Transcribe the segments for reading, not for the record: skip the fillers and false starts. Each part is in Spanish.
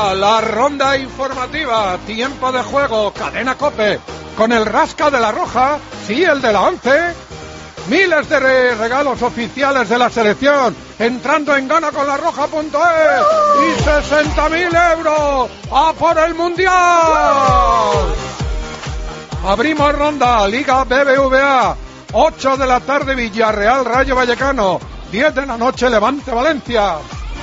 Llega la ronda informativa, tiempo de juego, Cadena COPE, con el Rasca de la Roja, sí, el de la 11, miles de regalos oficiales de la selección, entrando en ganaconlarroja.es y 60.000 euros a por el Mundial. Abrimos ronda, Liga BBVA, 8 de la tarde Villarreal Rayo Vallecano, 10 de la noche Levante Valencia.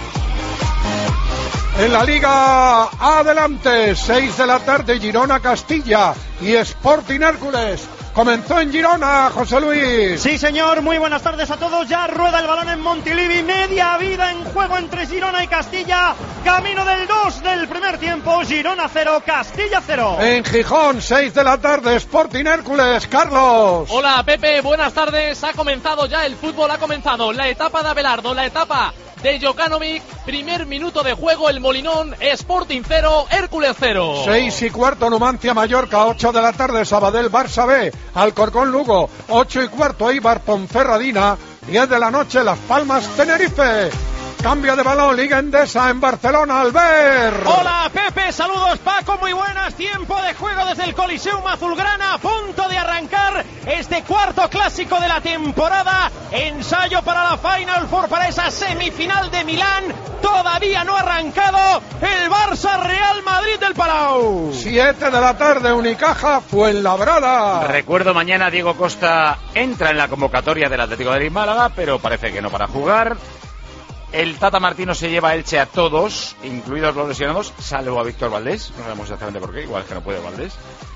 En la Liga adelante, 6 de la tarde Girona Castilla y Sporting Hércules. Comenzó en Girona, José Luis. Sí, señor, muy buenas tardes a todos. Ya rueda el balón en Montilivi, media vida en juego entre Girona y Castilla. Camino del 2 del primer tiempo, Girona 0, Castilla 0. En Gijón, 6 de la tarde, Sporting Hércules, Carlos. Hola, Pepe, buenas tardes. Ha comenzado ya el fútbol, ha comenzado la etapa de Abelardo, la etapa de Jokanovic, primer minuto de juego, el Molinón, Sporting 0, Hércules 0. 6:15, Numancia Mallorca, 8 de la tarde, Sabadell Barça B, Alcorcón Lugo, 8:15, Eibar Ponferradina, 10 de la noche, Las Palmas Tenerife. Cambio de balón, Liga Endesa en Barcelona, Albert. Hola, Pepe, saludos, Paco, muy buenas. Tiempo de juego desde el Coliseum Azulgrana, a punto de arrancar este cuarto clásico de la temporada. Ensayo para la Final Four, para esa semifinal de Milán. Todavía no ha arrancado el Barça Real Madrid del Palau. 7 de la tarde, Unicaja Fuenlabrada. Recuerdo, mañana Diego Costa entra en la convocatoria del Atlético de Madrid Málaga, pero parece que no para jugar. El Tata Martino se lleva a Elche a todos, incluidos los lesionados, salvo a Víctor Valdés, no sabemos exactamente por qué, igual es que no puede Valdés.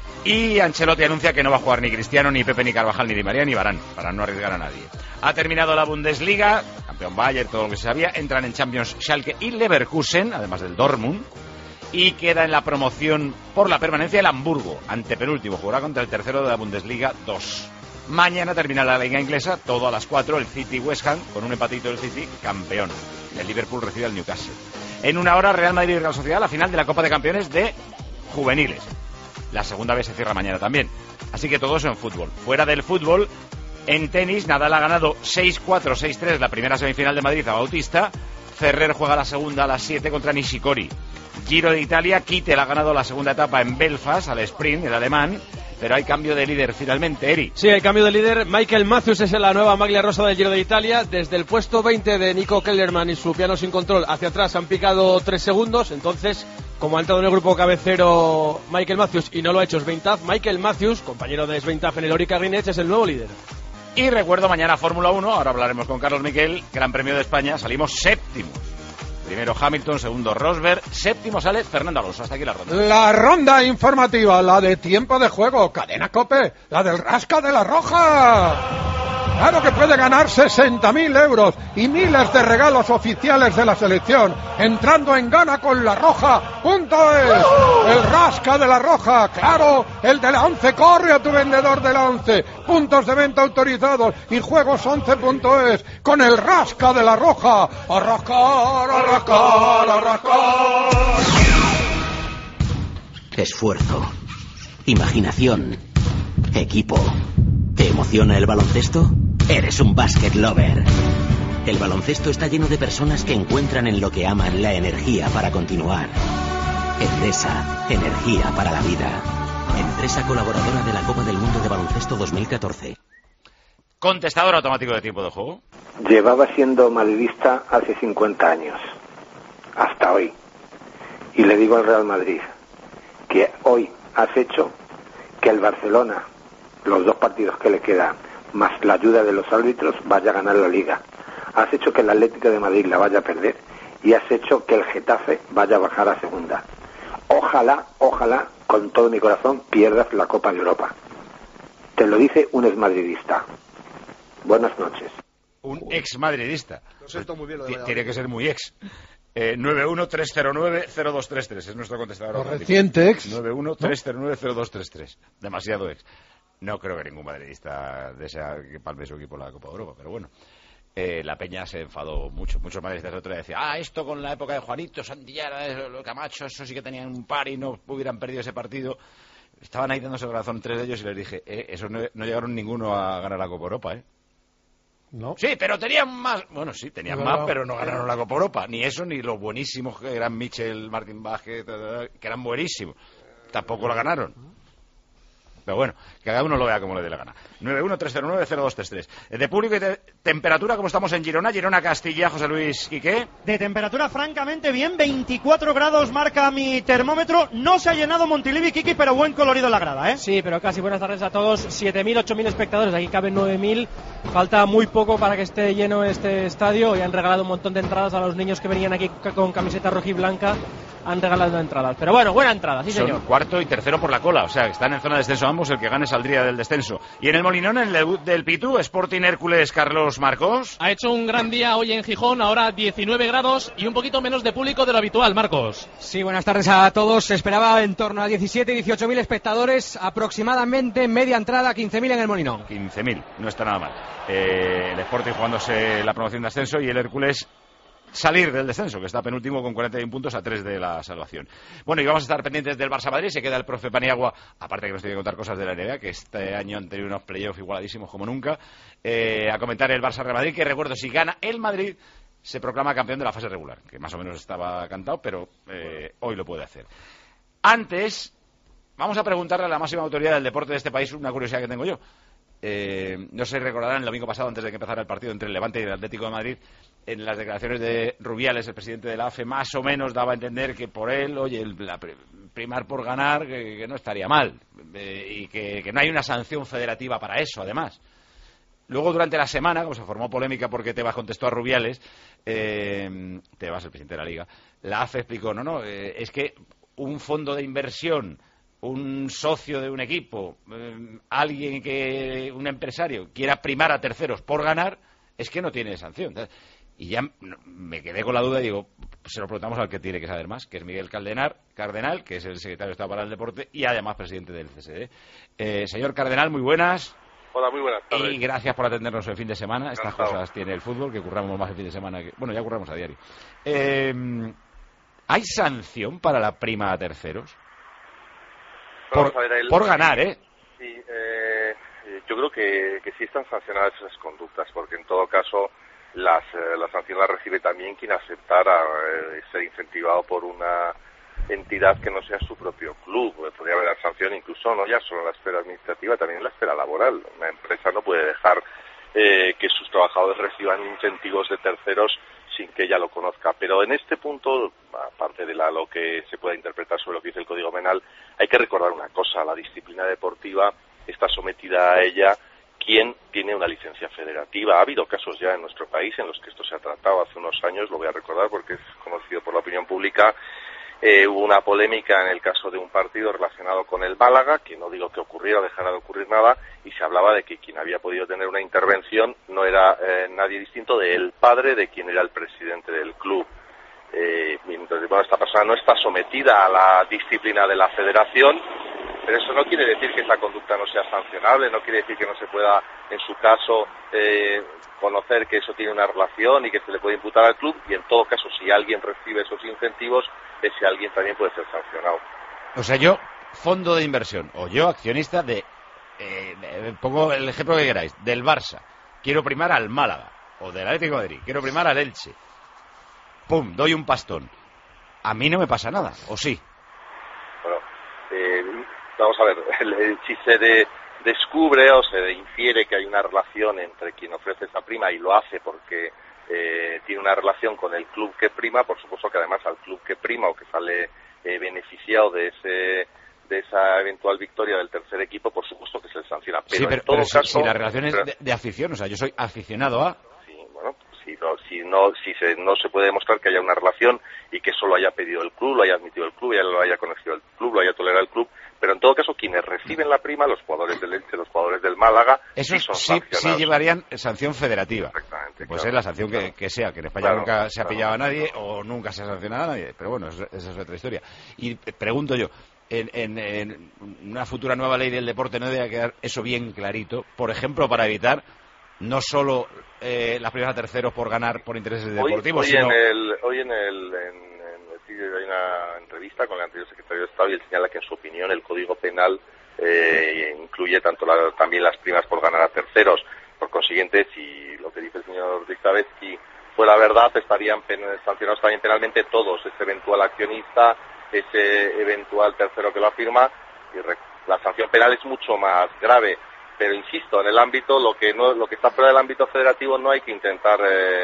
Y Ancelotti anuncia que no va a jugar ni Cristiano, ni Pepe, ni Carvajal, ni Di María, ni Varane, para no arriesgar a nadie. Ha terminado la Bundesliga, campeón Bayern, todo lo que se sabía, entran en Champions Schalke y Leverkusen, además del Dortmund, y queda en la promoción por la permanencia el Hamburgo, antepenúltimo, jugará contra el tercero de la Bundesliga 2. Mañana termina la Liga Inglesa, todo a las 4, el City West Ham, con un empatito del City, campeón. El Liverpool recibe al Newcastle. En una hora, Real Madrid y Real Sociedad, la final de la Copa de Campeones de juveniles. La segunda vez se cierra mañana también. Así que todo eso en fútbol. Fuera del fútbol, en tenis, Nadal ha ganado 6-4, 6-3 la primera semifinal de Madrid a Bautista. Ferrer juega la segunda a las 7 contra Nishikori. Giro de Italia, Kittel ha ganado la segunda etapa en Belfast, al sprint, el alemán. Pero hay cambio de líder finalmente, Eri. Sí, hay cambio de líder. Michael Matthews es la nueva maglia rosa del Giro de Italia. Desde el puesto 20 de Nico Kellerman y su piano sin control hacia atrás han picado 3 segundos. Entonces, como ha entrado en el grupo cabecero Michael Matthews y no lo ha hecho Sveintav, Michael Matthews, compañero de Sveintav en el Orica Rinech, es el nuevo líder. Y recuerdo, mañana Fórmula 1, ahora hablaremos con Carlos Miquel, Gran Premio de España, salimos séptimos. Primero Hamilton, segundo Rosberg, séptimo sale Fernando Alonso. Hasta aquí la ronda. La ronda informativa, la de tiempo de juego, Cadena COPE, la del Rasca de la Roja. Claro que puede ganar 60.000 euros y miles de regalos oficiales de la selección entrando en ganaconlarroja.es. El Rasca de la Roja, claro, el de la 11, corre a tu vendedor de la 11. Puntos de venta autorizados y juegos11.es con el Rasca de la Roja. A rascar, a rascar, a rascar. Esfuerzo, imaginación, equipo. ¿Te emociona el baloncesto? Eres un basket lover. El baloncesto está lleno de personas que encuentran en lo que aman la energía para continuar. Endesa, energía para la vida. Empresa colaboradora de la Copa del Mundo de Baloncesto 2014. Contestador automático de tiempo de juego. Llevaba siendo madridista hace 50 años. Hasta hoy. Y le digo al Real Madrid que hoy has hecho que el Barcelona, los 2 partidos que le quedan, más la ayuda de los árbitros, vaya a ganar la Liga. Has hecho que el Atlético de Madrid la vaya a perder y has hecho que el Getafe vaya a bajar a segunda. Ojalá, con todo mi corazón, pierdas la Copa de Europa. Te lo dice un exmadridista. Buenas noches. Un exmadridista. Lo siento muy bien lo de Valladolid. Tiene que ser muy ex. 913090233 es nuestro contestador automático. Reciente ex. 913090233. Demasiado ex. No creo que ningún madridista desea que palme su equipo en la Copa de Europa, pero bueno. La Peña se enfadó mucho. Muchos madridistas el otro día decían, esto con la época de Juanito, Santillana, Camacho, eso sí que tenían un par y no hubieran perdido ese partido. Estaban ahí dándose el corazón 3 de ellos y les dije, eso no llegaron ninguno a ganar la Copa de Europa, No. Sí, pero tenían más. Bueno, sí, tenían más, pero no ganaron la Copa Europa. Ni eso, ni los buenísimos que eran Michel, Martín Vázquez, que eran buenísimos. Tampoco la ganaron. Pero bueno, que cada uno lo vea como le dé la gana. 913090233. De público y de temperatura, como estamos en Girona. Girona-Castilla, José Luis, ¿y qué? De temperatura francamente bien, 24 grados marca mi termómetro. No se ha llenado Montilivi, Kiki, pero buen colorido en la grada, ¿eh? Sí, pero casi buenas tardes a todos. 7.000, 8.000 espectadores, aquí caben 9.000. Falta muy poco para que esté lleno este estadio. Y han regalado un montón de entradas a los niños que venían aquí con camiseta roja y blanca. Han regalado entradas, pero bueno, buena entrada, sí señor. Son cuarto y tercero por la cola, o sea, que están en zona de descenso ambos, el que gane saldría del descenso. Y en el Molinón, en el debut del Pitu, Sporting Hércules, Carlos Marcos. Ha hecho un gran día hoy en Gijón, ahora 19 grados y un poquito menos de público de lo habitual, Marcos. Sí, buenas tardes a todos. Se esperaba en torno a 17 y 18.000 espectadores, aproximadamente media entrada, 15.000 en el Molinón. 15.000, no está nada mal. El Sporting jugándose la promoción de ascenso y el Hércules salir del descenso, que está penúltimo con 41 puntos a 3 de la salvación. Bueno, y vamos a estar pendientes del Barça-Madrid. Se queda el profe Paniagua, aparte que nos tiene que contar cosas de la NBA, que este año han tenido unos playoffs igualadísimos como nunca, a comentar el Barça-Real Madrid, que recuerdo, si gana el Madrid, se proclama campeón de la fase regular, que más o menos estaba cantado, pero hoy lo puede hacer. Antes, vamos a preguntarle a la máxima autoridad del deporte de este país una curiosidad que tengo yo. No sé si recordarán, el domingo pasado, antes de que empezara el partido entre el Levante y el Atlético de Madrid, en las declaraciones de Rubiales, el presidente de la AFE, más o menos daba a entender que por él, oye, primar por ganar, que no estaría mal, y que no hay una sanción federativa para eso, además. Luego, durante la semana, como se formó polémica porque Tebas contestó a Rubiales, Tebas, el presidente de la Liga, la AFE explicó, es que un fondo de inversión, un socio de un equipo, un empresario, quiera primar a terceros por ganar, es que no tiene sanción. Y ya me quedé con la duda y digo, se lo preguntamos al que tiene que saber más, que es Miguel Cardenal, que es el secretario de Estado para el Deporte y además presidente del CSD. Señor Cardenal, muy buenas. Hola, muy buenas tardes. Y gracias por atendernos el fin de semana. Estas cosas tiene el fútbol, que curramos más el fin de semana. Bueno, ya curramos a diario. ¿Hay sanción para la prima a terceros? Por ganar, ¿eh? Sí, yo creo que sí están sancionadas esas conductas, porque en todo caso la sanción la recibe también quien aceptara ser incentivado por una entidad que no sea su propio club. Podría haber sanción incluso no ya solo en la esfera administrativa, también en la esfera laboral. Una empresa no puede dejar que sus trabajadores reciban incentivos de terceros sin que ella lo conozca. Pero en este punto, aparte de lo que se pueda interpretar sobre lo que dice el Código Penal, hay que recordar una cosa: la disciplina deportiva está sometida a ella quien tiene una licencia federativa. Ha habido casos ya en nuestro país en los que esto se ha tratado hace unos años, lo voy a recordar porque es conocido por la opinión pública. Hubo una polémica en el caso de un partido relacionado con el Málaga, que no digo que ocurriera o dejara de ocurrir nada, y se hablaba de que quien había podido tener una intervención no era nadie distinto del padre de quien era el presidente del club. Entonces, bueno, esta persona no está sometida a la disciplina de la federación, pero eso no quiere decir que esa conducta no sea sancionable, no quiere decir que no se pueda, en su caso, conocer que eso tiene una relación y que se le puede imputar al club, y en todo caso, si alguien recibe esos incentivos, ese alguien también puede ser sancionado. O sea, yo, fondo de inversión, o yo, accionista pongo el ejemplo que queráis, del Barça, quiero primar al Málaga, o del Atlético de Madrid, quiero primar al Elche, pum, doy un pastón, a mí no me pasa nada, ¿o sí? Bueno, vamos a ver, si se descubre o se infiere que hay una relación entre quien ofrece esa prima y lo hace porque tiene una relación con el club que prima, por supuesto que además al club que prima o que sale beneficiado de esa eventual victoria del tercer equipo, por supuesto que se le sanciona. Pero, sí, pero, en todo caso, si la relación es de afición, o sea, yo soy aficionado a... Sí, bueno, si no se puede demostrar que haya una relación y que solo haya pedido el club, lo haya admitido el club, ya lo haya conocido el club, lo haya tolerado el club, pero en todo caso quienes reciben la prima, los jugadores del Elche, los jugadores del Málaga, esos sí llevarían sanción federativa. Exactamente. Pues claro, es la sanción que sea, que en España nunca se ha pillado a nadie o nunca se ha sancionado a nadie, pero bueno, esa es otra historia. Y pregunto yo, en una futura nueva ley del deporte no debe quedar eso bien clarito, por ejemplo, para evitar no solo las primas a terceros por ganar por intereses deportivos, sino... Hoy en el hay una entrevista con el anterior secretario de Estado y él señala que en su opinión el Código Penal incluye también las primas por ganar a terceros. Por consiguiente, si lo que dice el señor Ristavetsky fuera verdad, estarían sancionados también penalmente todos, ese eventual accionista, ese eventual tercero que lo afirma, y la sanción penal es mucho más grave. Pero insisto, en el ámbito, lo que está fuera del ámbito federativo no hay que intentar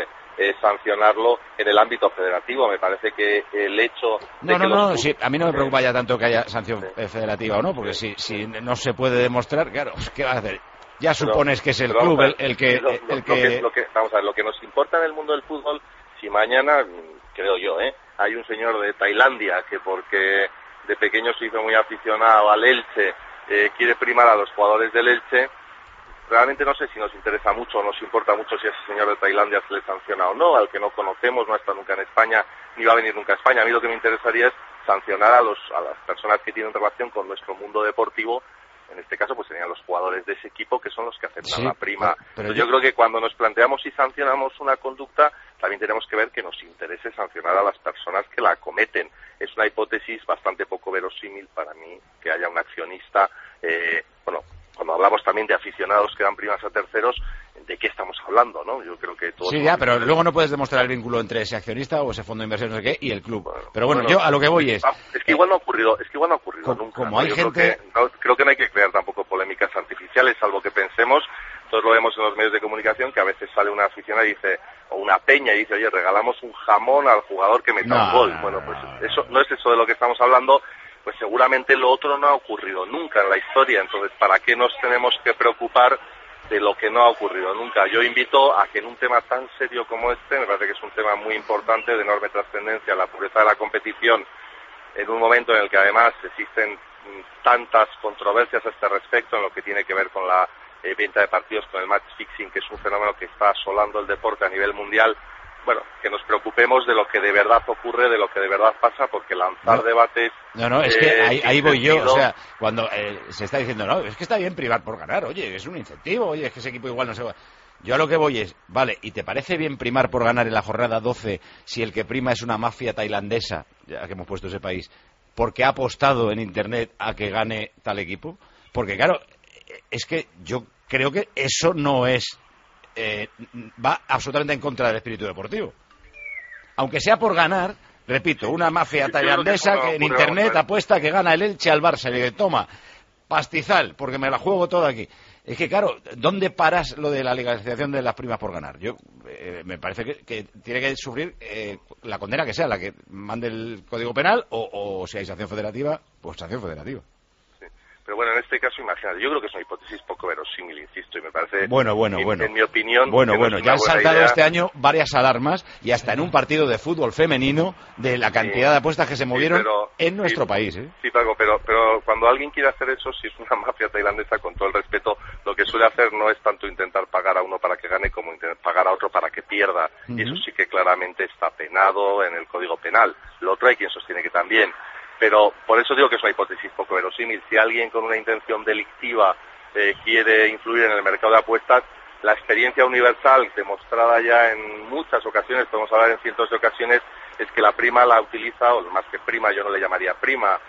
sancionarlo en el ámbito federativo. Me parece que el hecho de sí, a mí no me preocupa ya tanto que haya sanción federativa o no, porque si no se puede demostrar, claro, ¿qué va a hacer? Ya supones que es el club el que... Vamos a ver, lo que nos importa en el mundo del fútbol, si mañana, creo yo, hay un señor de Tailandia que porque de pequeño se hizo muy aficionado al Elche, quiere primar a los jugadores del Elche, realmente no sé si nos interesa mucho o nos importa mucho si a ese señor de Tailandia se le sanciona o no, al que no conocemos, no ha estado nunca en España, ni va a venir nunca a España. A mí lo que me interesaría es sancionar a las personas que tienen relación con nuestro mundo deportivo. En este caso, pues serían los jugadores de ese equipo que son los que aceptan la prima. Pero yo creo que cuando nos planteamos si sancionamos una conducta, también tenemos que ver que nos interese sancionar a las personas que la cometen. Es una hipótesis bastante poco verosímil para mí que haya un accionista, cuando hablamos también de aficionados que dan primas a terceros, ¿de qué estamos hablando, no? Yo creo que todos... Sí, ya, pero luego no puedes demostrar el vínculo entre ese accionista o ese fondo de inversión, no sé qué, y el club. Pero bueno, yo a lo que voy es... Es que igual no ha ocurrido nunca. Como hay gente... Creo que no hay que crear tampoco polémicas artificiales, salvo que pensemos, todos lo vemos en los medios de comunicación, que a veces sale una aficionada y dice, o una peña y dice, oye, regalamos un jamón al jugador que meta un gol. Bueno, pues eso no es eso de lo que estamos hablando. Pues seguramente lo otro no ha ocurrido nunca en la historia, entonces ¿para qué nos tenemos que preocupar de lo que no ha ocurrido nunca? Yo invito a que en un tema tan serio como este, me parece que es un tema muy importante, de enorme trascendencia, la pureza de la competición, en un momento en el que además existen tantas controversias a este respecto en lo que tiene que ver con la venta de partidos, con el match fixing, que es un fenómeno que está asolando el deporte a nivel mundial. Bueno, que nos preocupemos de lo que de verdad ocurre, de lo que de verdad pasa, porque lanzar debates... No, es que ahí voy yo, o sea, cuando se está diciendo, no, es que está bien privar por ganar, oye, es un incentivo, oye, es que ese equipo igual no se va... Yo a lo que voy es, vale, ¿y te parece bien primar por ganar en la jornada 12 si el que prima es una mafia tailandesa, ya que hemos puesto ese país, porque ha apostado en Internet a que gane tal equipo? Porque claro, es que yo creo que eso no es... va absolutamente en contra del espíritu deportivo. Aunque sea por ganar, repito, una mafia tailandesa que en Internet apuesta que gana el Elche al Barça y le toma pastizal, porque me la juego todo aquí. Es que claro, ¿dónde paras lo de la legalización de las primas por ganar? Yo me parece que tiene que sufrir la condena que sea, la que mande el Código Penal, o si hay sanción federativa, pues sanción federativa. Pero bueno, en este caso, imagínate, yo creo que es una hipótesis poco verosímil, insisto, y me parece, bueno. En mi opinión... Bueno, ya han saltado este año varias alarmas, y hasta en un partido de fútbol femenino, de la cantidad de apuestas que se movieron en nuestro país. Sí, Paco, pero cuando alguien quiere hacer eso, si es una mafia tailandesa, con todo el respeto, lo que suele hacer no es tanto intentar pagar a uno para que gane, como intentar pagar a otro para que pierda. Y eso sí que claramente está penado en el Código Penal. Lo otro hay quien sostiene que también. Pero por eso digo que es una hipótesis poco verosímil. Si alguien con una intención delictiva quiere influir en el mercado de apuestas, la experiencia universal demostrada ya en muchas ocasiones, podemos hablar en cientos de ocasiones, es que la prima la utiliza, o más que prima, yo no le llamaría prima,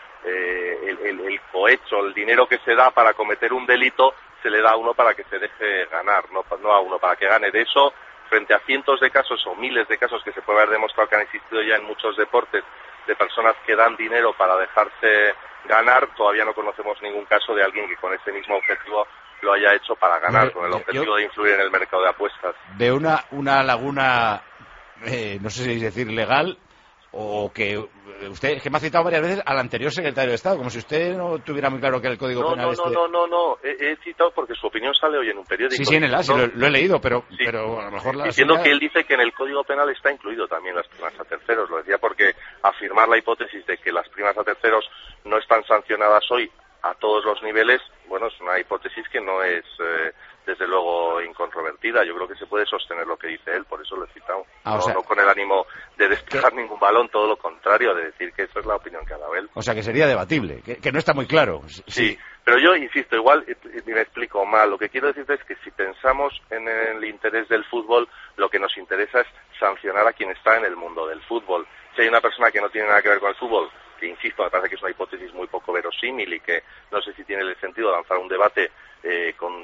el cohecho, el dinero que se da para cometer un delito, se le da a uno para que se deje ganar, no a uno para que gane. De eso, frente a cientos de casos o miles de casos que se puede haber demostrado que han existido ya en muchos deportes, de personas que dan dinero para dejarse ganar, todavía no conocemos ningún caso de alguien que con ese mismo objetivo lo haya hecho para ganar, con el objetivo de influir en el mercado de apuestas. Veo una laguna, no sé si decir legal, o que usted, que me ha citado varias veces al anterior secretario de Estado, como si usted no tuviera muy claro que el Código Penal... No, he citado porque su opinión sale hoy en un periódico. Sí, en el AS, lo he leído, pero a lo mejor... Diciendo que él dice que en el Código Penal está incluido también las primas a terceros, lo decía porque afirmar la hipótesis de que las primas a terceros no están sancionadas hoy a todos los niveles, bueno, es una hipótesis que no es... desde luego incontrovertida. Yo creo que se puede sostener lo que dice él, por eso lo he citado. No con el ánimo de despejar ningún balón, todo lo contrario, de decir que esa es la opinión que ha dado él. O sea, que sería debatible, que no está muy claro. Sí, pero yo insisto, igual me explico mal. Lo que quiero decirte es que si pensamos en el interés del fútbol, lo que nos interesa es sancionar a quien está en el mundo del fútbol. Si hay una persona que no tiene nada que ver con el fútbol, que insisto, me parece que es una hipótesis muy poco verosímil y que no sé si tiene el sentido lanzar un debate con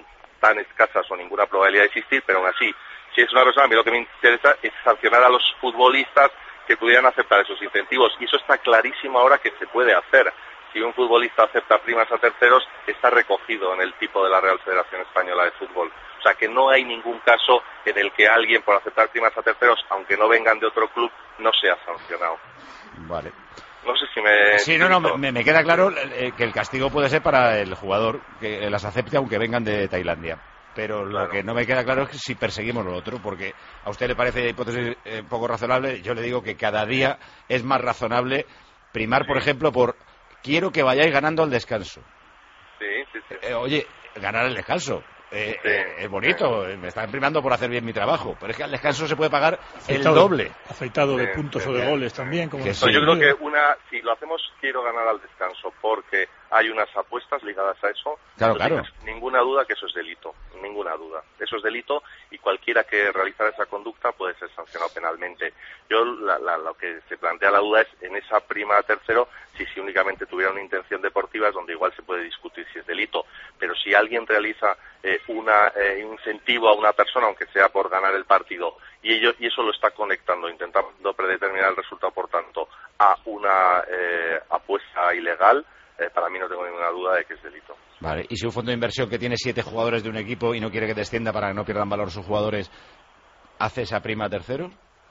tan escasas o ninguna probabilidad de existir, pero aún así, si es una persona, a mí lo que me interesa es sancionar a los futbolistas que pudieran aceptar esos incentivos, y eso está clarísimo ahora que se puede hacer. Si un futbolista acepta primas a terceros, está recogido en el tipo de la Real Federación Española de Fútbol. O sea que no hay ningún caso en el que alguien por aceptar primas a terceros, aunque no vengan de otro club, no sea sancionado. Vale. No sé si me... Sí, me queda claro que el castigo puede ser para el jugador que las acepte aunque vengan de Tailandia. Pero lo que no me queda claro es que si perseguimos lo otro, porque a usted le parece hipótesis poco razonable, yo le digo que cada día es más razonable primar, por ejemplo, por quiero que vayáis ganando al descanso. Sí. Oye, ganar el descanso. Es bonito, me están primando por hacer bien mi trabajo, pero es que al descanso se puede pagar el doble. Afectado de puntos o de goles también. Como yo creo que si lo hacemos, quiero ganar al descanso, porque hay unas apuestas ligadas a eso. Claro. Ninguna duda que eso es delito, ninguna duda. Eso es delito y cualquiera que realizara esa conducta puede ser sancionado penalmente. Yo lo que se plantea la duda es en esa prima a tercero, si únicamente tuviera una intención deportiva es donde igual se puede discutir si es delito. Pero si alguien realiza un incentivo a una persona, aunque sea por ganar el partido, y eso lo está conectando, intentando predeterminar el resultado, por tanto, a una apuesta ilegal, para mí no tengo ninguna duda de que es delito. Vale, y si un fondo de inversión que tiene 7 jugadores de un equipo y no quiere que descienda para que no pierdan valor sus jugadores, ¿hace esa prima a tercero?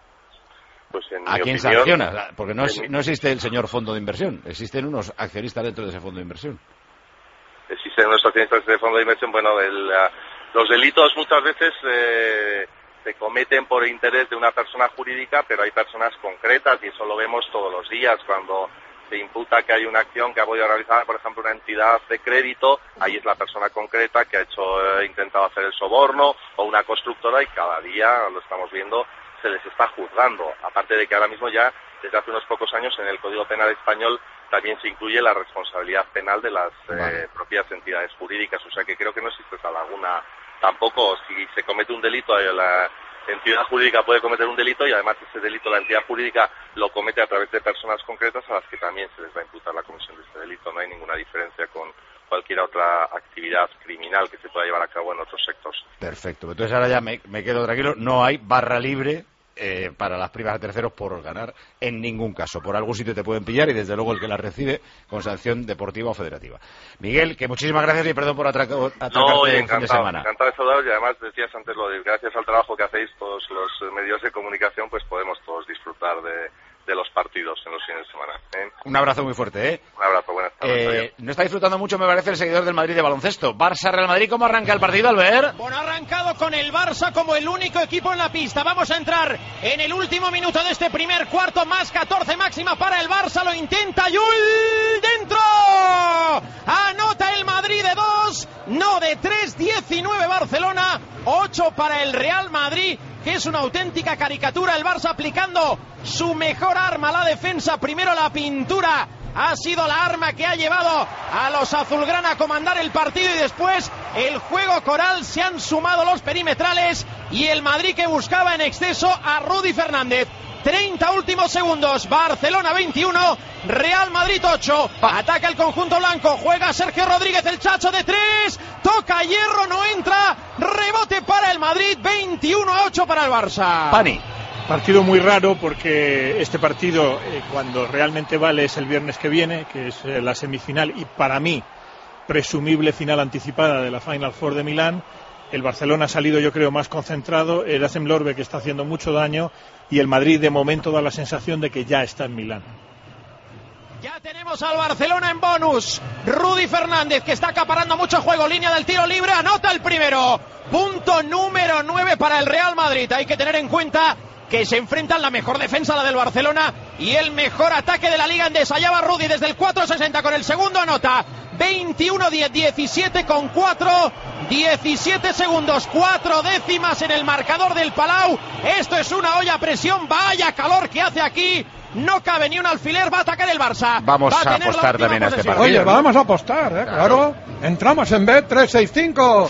Pues ¿A quién sanciona? Porque no existe el señor fondo de inversión, existen unos accionistas dentro de ese fondo de inversión. Existen unos accionistas de fondo de inversión. Bueno, los delitos muchas veces se cometen por interés de una persona jurídica, pero hay personas concretas y eso lo vemos todos los días cuando se imputa que hay una acción que ha podido realizar, por ejemplo, una entidad de crédito, ahí es la persona concreta que ha intentado hacer el soborno, o una constructora, y cada día, lo estamos viendo, se les está juzgando. Aparte de que ahora mismo ya, desde hace unos pocos años, en el Código Penal español también se incluye la responsabilidad penal de las propias entidades jurídicas, o sea que creo que no existe esa laguna tampoco. Si se comete un delito, la entidad jurídica puede cometer un delito, y además ese delito la entidad jurídica lo comete a través de personas concretas a las que también se les va a imputar la comisión de este delito. No hay ninguna diferencia con cualquier otra actividad criminal que se pueda llevar a cabo en otros sectores. Perfecto, entonces ahora ya me quedo tranquilo, no hay barra libre para las primas a terceros por ganar en ningún caso. Por algún sitio te pueden pillar, y desde luego el que las recibe con sanción deportiva o federativa. Miguel, que muchísimas gracias y perdón por atracarte el fin de semana. Encantado de saludaros, y además decías antes lo de gracias al trabajo que hacéis todos los medios de comunicación, pues podemos todos disfrutar de los partidos en los fines de semana. Un abrazo muy fuerte, Un abrazo, buenas tardes. No está disfrutando mucho, me parece, el seguidor del Madrid de baloncesto. Barça-Real Madrid, ¿cómo arranca el partido, Albert? Bueno, arrancado con el Barça como el único equipo en la pista. Vamos a entrar en el último minuto de este primer cuarto, más 14 máxima para el Barça, lo intenta Yul, dentro. Anota el Madrid de 2, no de 3, 19 Barcelona, 8 para el Real Madrid, que es una auténtica caricatura. El Barça aplicando su mejor arma, la defensa. Primero la pintura ha sido la arma que ha llevado a los azulgrana a comandar el partido, y después el juego coral. Se han sumado los perimetrales y el Madrid que buscaba en exceso a Rudy Fernández. 30 últimos segundos, Barcelona 21, Real Madrid 8, ataca el conjunto blanco, juega Sergio Rodríguez, el Chacho de 3, toca hierro, no entra, rebote para el Madrid, 21-8 para el Barça. Pani. Partido muy raro, porque este partido cuando realmente vale es el viernes que viene, que es la semifinal y para mí presumible final anticipada de la Final Four de Milán. El Barcelona ha salido, yo creo, más concentrado, el Acem Lorbe que está haciendo mucho daño, y el Madrid de momento da la sensación de que ya está en Milán. Ya tenemos al Barcelona en bonus. Rudy Fernández, que está acaparando mucho juego, línea del tiro libre, anota el primero. Punto número 9 para el Real Madrid. Hay que tener en cuenta que se enfrentan la mejor defensa, la del Barcelona, y el mejor ataque de la Liga Endesa. Allá va Rudy desde el 4.60 con el segundo, anota 21-10, 17 con 4, 17 segundos, 4 décimas en el marcador del Palau. Esto es una olla a presión, vaya calor que hace aquí. No cabe ni un alfiler, va a atacar el Barça. Vamos a apostar también a este partido. Oye, vamos a apostar, claro. Entramos en Bet365.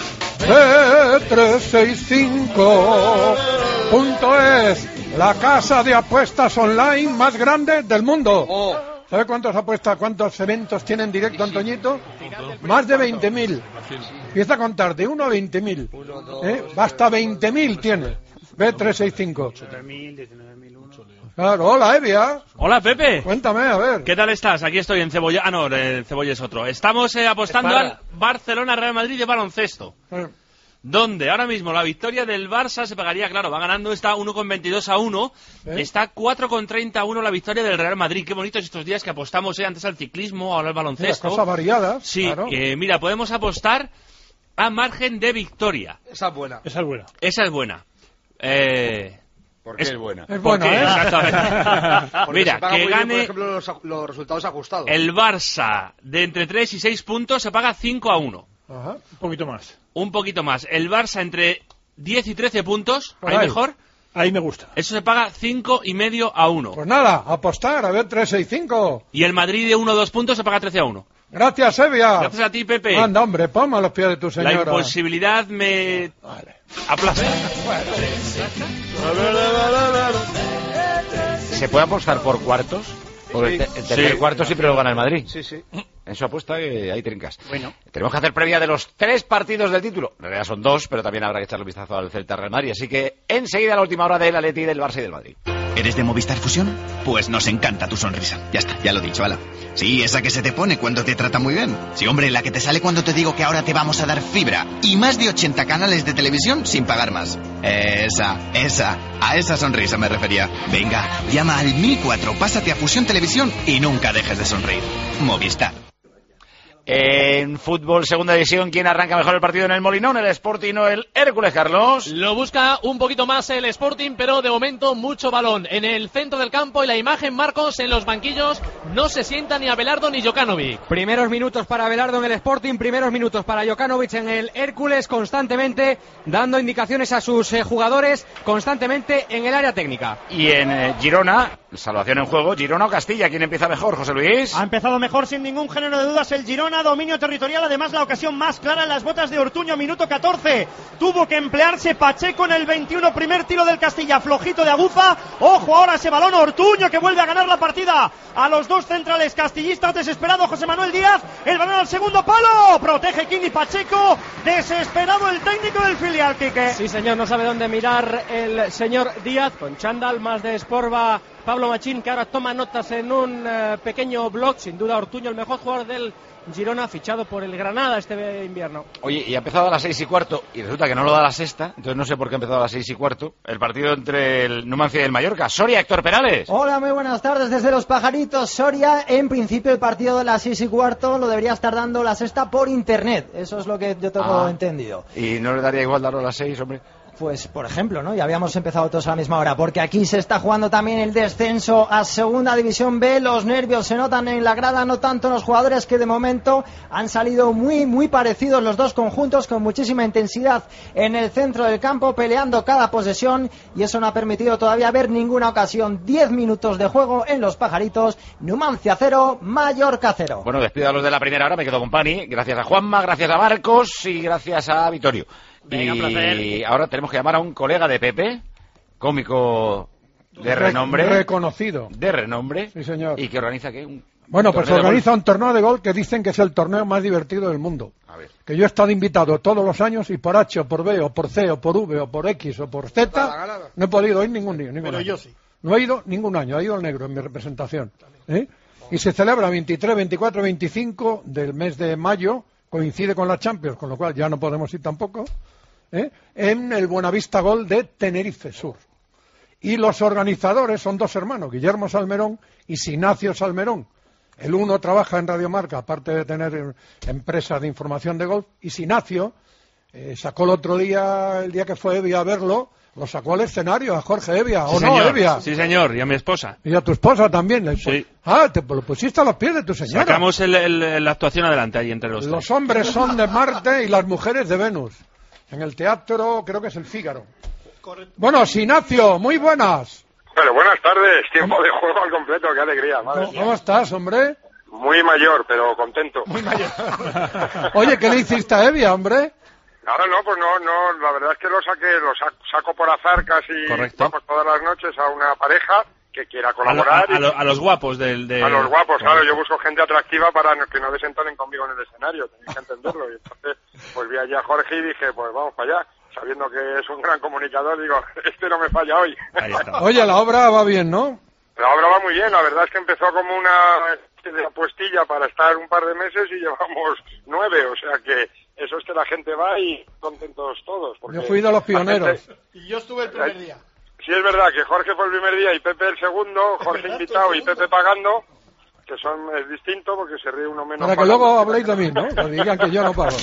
Bet365.es, la casa de apuestas online más grande del mundo. ¿Sabe cuántos apuesta, cuántos eventos tienen directo, Antoñito? Más de 20.000. Empieza a contar de 1 a 20.000. Hasta 20.000 tiene. B365. 19.000. Claro, hola, Evia. Hola, Pepe. Cuéntame, a ver. ¿Qué tal estás? Aquí estoy en Cebolla. Ah, no, el Cebolla es otro. Estamos apostando al Barcelona-Real Madrid de baloncesto. Donde ahora mismo la victoria del Barça se pagaría, claro, va ganando, está 1,22-1, está 4,30-1 la victoria del Real Madrid. Qué bonitos estos días que apostamos antes al ciclismo, ahora al baloncesto. Cosas variadas. Sí, claro. Mira, podemos apostar a margen de victoria. Esa es buena. Esa es buena. Esa es buena. ¿Por qué es buena? Es buena, ¿eh? Exactamente. Mira, que bien, gane, por ejemplo, los resultados ajustados. el Barça de entre 3 y 6 puntos se paga 5-1. Ajá. Un poquito más. Un poquito más. El Barça entre 10 y 13 puntos, Por ahí ahí. mejor. Ahí me gusta. Eso se paga 5,5-1. Pues nada, apostar, a ver, 365. Y el Madrid de 1 o 2 puntos se paga 13-1. Gracias, Evia. Gracias a ti, Pepe. Anda, hombre, ponme a los pies de tu La señora. imposibilidad me aplaza. ¿Se puede apostar por cuartos? Porque el tercer cuarto siempre lo gana el Madrid. Sí, sí. En su apuesta hay trincas. Bueno. Tenemos que hacer previa de los 3 partidos del título. En realidad son 2, pero también habrá que echarle un vistazo al Celta Real Madrid. Así que enseguida la última hora del Atleti, del Barça y del Madrid. ¿Eres de Movistar Fusión? Pues nos encanta tu sonrisa. Ya está, ya lo he dicho, ala. Sí, esa que se te pone cuando te trata muy bien. Sí, hombre, la que te sale cuando te digo que ahora te vamos a dar fibra y más de 80 canales de televisión sin pagar más. Esa. A esa sonrisa me refería. Venga, llama al 1004, pásate a Fusión Televisión y nunca dejes de sonreír. Movistar. En fútbol, segunda división, ¿quién arranca mejor el partido en el Molinón? ¿El Sporting o el Hércules, Carlos? Lo busca un poquito más el Sporting, pero de momento mucho balón en el centro del campo y la imagen, Marcos, en los banquillos no se sienta ni Abelardo ni Jokanovic. Primeros minutos para Abelardo en el Sporting, primeros minutos para Jokanovic en el Hércules, constantemente dando indicaciones a sus jugadores, constantemente en el área técnica. Y en Girona, salvación en juego, Girona o Castilla, ¿quién empieza mejor, José Luis? Ha empezado mejor sin ningún género de dudas el Girona, dominio territorial, además la ocasión más clara en las botas de Ortuño, minuto 14, tuvo que emplearse Pacheco en el 21, primer tiro del Castilla, flojito de aguza, ojo ahora ese balón, Ortuño que vuelve a ganar la partida a los dos centrales castillistas, desesperado José Manuel Díaz, el balón al segundo palo, protege Kini Pacheco, desesperado el técnico del filial, Quique. Sí señor, no sabe dónde mirar el señor Díaz, con chándal, más de Sporva Pablo Machín, que ahora toma notas en un pequeño blog, sin duda Ortuño el mejor jugador del Girona, fichado por el Granada este invierno. Oye, y ha empezado a las 6:15 y resulta que no lo da a la sexta, entonces no sé por qué ha empezado a las 6:15 el partido entre el Numancia y el Mallorca. Soria, Héctor Perales. Hola, muy buenas tardes desde Los Pajaritos, Soria. En principio el partido de las 6:15 lo debería estar dando la sexta por internet, eso es lo que yo tengo entendido. ¿Y no le daría igual darlo a las 6, hombre? Pues, por ejemplo, ¿no? Ya habíamos empezado todos a la misma hora, porque aquí se está jugando también el descenso a Segunda División B. Los nervios se notan en la grada, no tanto en los jugadores, que de momento han salido muy parecidos los dos conjuntos, con muchísima intensidad en el centro del campo, peleando cada posesión, y eso no ha permitido todavía ver ninguna ocasión. 10 minutos de juego en Los Pajaritos, Numancia 0, Mallorca 0. Bueno, despido a los de la primera hora, me quedo con Pani, gracias a Juanma, gracias a Marcos y gracias a Vittorio. Venga, y placer. ahora tenemos que llamar a un colega de Pepe, cómico de renombre. Reconocido. De renombre. Sí, señor. Y que organiza, ¿qué? Bueno, pues torneo de organiza golf. un torneo de golf que dicen que es el torneo más divertido del mundo. A ver. Que yo he estado invitado todos los años y por H o por B o por C o por V o por X o por Z no he podido ir ningún Pero año. yo sí. No he ido ningún año, ha ido el negro en mi representación. Y se celebra 23, 24, 25 del mes de mayo, coincide con la Champions, con lo cual ya no podemos ir tampoco, en el Buenavista Golf de Tenerife Sur. Y los organizadores son dos hermanos, Guillermo Salmerón y Sinacio Salmerón. El uno trabaja en Radio Marca, aparte de tener empresas de información de golf, y Sinacio sacó el otro día, el día que fue Evia a verlo, lo sacó al escenario a Jorge Evia, Sí, ¿o no, señor. Evia? Sí, señor, y a mi esposa. Y a tu esposa también. Sí. Te lo pusiste a los pies de tu señora. Sacamos la actuación adelante ahí entre los tres. Los hombres son de Marte y las mujeres de Venus. En el teatro, creo que es el Fígaro. Bueno, Sinacio, muy buenas. Pero buenas tardes, tiempo de juego al completo, qué alegría, madre mía. ¿Cómo estás, hombre? Muy mayor, pero contento. Muy mayor. Oye, ¿qué le hiciste a Evia, hombre? Ahora no, pues no, la verdad es que lo saco por azar casi, Correcto. vamos, todas las noches a una pareja que quiera colaborar. A los guapos A los guapos, claro, yo busco gente atractiva para que no desentonen conmigo en el escenario, tenéis que entenderlo. Y entonces, pues vi allí a Jorge y dije, pues vamos para allá. Sabiendo que es un gran comunicador, digo, este no me falla hoy. Oye, la obra va bien, ¿no? La obra va muy bien, la verdad es que empezó como una especie de apuestilla para estar un par de meses y llevamos 9, o sea que eso es que la gente va y contentos todos. Yo fui de los pioneros. Y yo estuve el primer día. Sí, es verdad que Jorge fue el primer día y Pepe el segundo, Jorge invitado y Pepe pagando, que es distinto porque se ríe uno menos. Para que luego habléis de mí, ¿no? Que digan que yo no pago.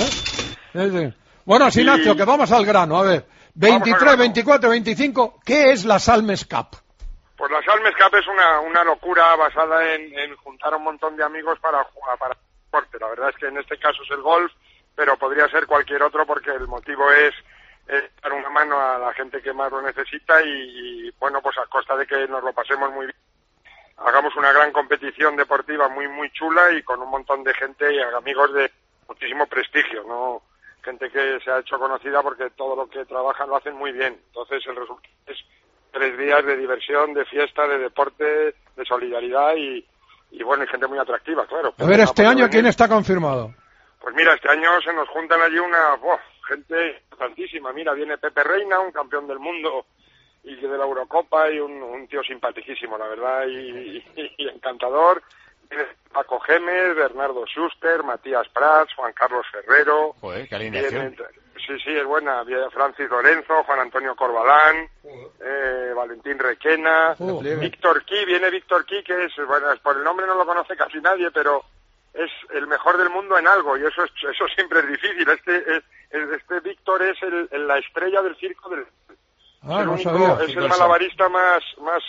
Bueno, Ignacio, que vamos al grano, a ver. 23, 24, 25, ¿qué es la Salmes Cup? Pues la Salmes Cup es una locura basada en juntar a un montón de amigos para jugar para deporte. La verdad es que en este caso es el golf, pero podría ser cualquier otro porque el motivo es dar una mano a la gente que más lo necesita y bueno, pues a costa de que nos lo pasemos muy bien. Hagamos una gran competición deportiva muy muy chula y con un montón de gente y amigos de muchísimo prestigio, ¿no? Gente que se ha hecho conocida porque todo lo que trabajan lo hacen muy bien. Entonces el resultado es 3 días de diversión, de fiesta, de deporte, de solidaridad y bueno, y gente muy atractiva, claro. A ver, este año, ¿quién está confirmado? Pues mira, este año se nos juntan allí gente importantísima. Mira, viene Pepe Reina, un campeón del mundo y de la Eurocopa y un tío simpaticísimo, la verdad, y encantador. Paco Gémez, Bernardo Schuster, Matías Prats, Juan Carlos Ferrero. Joder, qué alineación. Sí, es buena. Francis Lorenzo, Juan Antonio Corbalán, Valentín Requena, Víctor Key, viene Víctor Key, que es, bueno, por el nombre no lo conoce casi nadie, pero es el mejor del mundo en algo, y eso siempre es difícil. Este Víctor es la estrella del circo del... es el malabarista más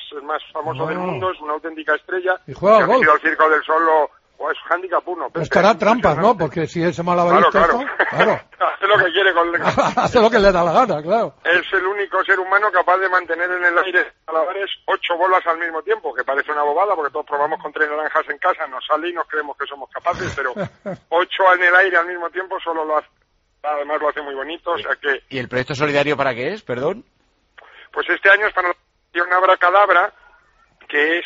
famoso del mundo, es una auténtica estrella. Y juega al golf. Al Circo del Sol es handicap 1. Estará trampas, ¿no? Porque si es malabarista... Claro. Hace lo que quiere con... Hace lo que le da la gana, claro. Es el único ser humano capaz de mantener en el aire malabares 8 bolas al mismo tiempo, que parece una bobada, porque todos probamos con 3 naranjas en casa, nos sale y nos creemos que somos capaces, pero 8 en el aire al mismo tiempo solo lo hace. Además lo hace muy bonito, o sea que... ¿Y el proyecto solidario para qué es, perdón? Pues este año es para una Abracadabra, que es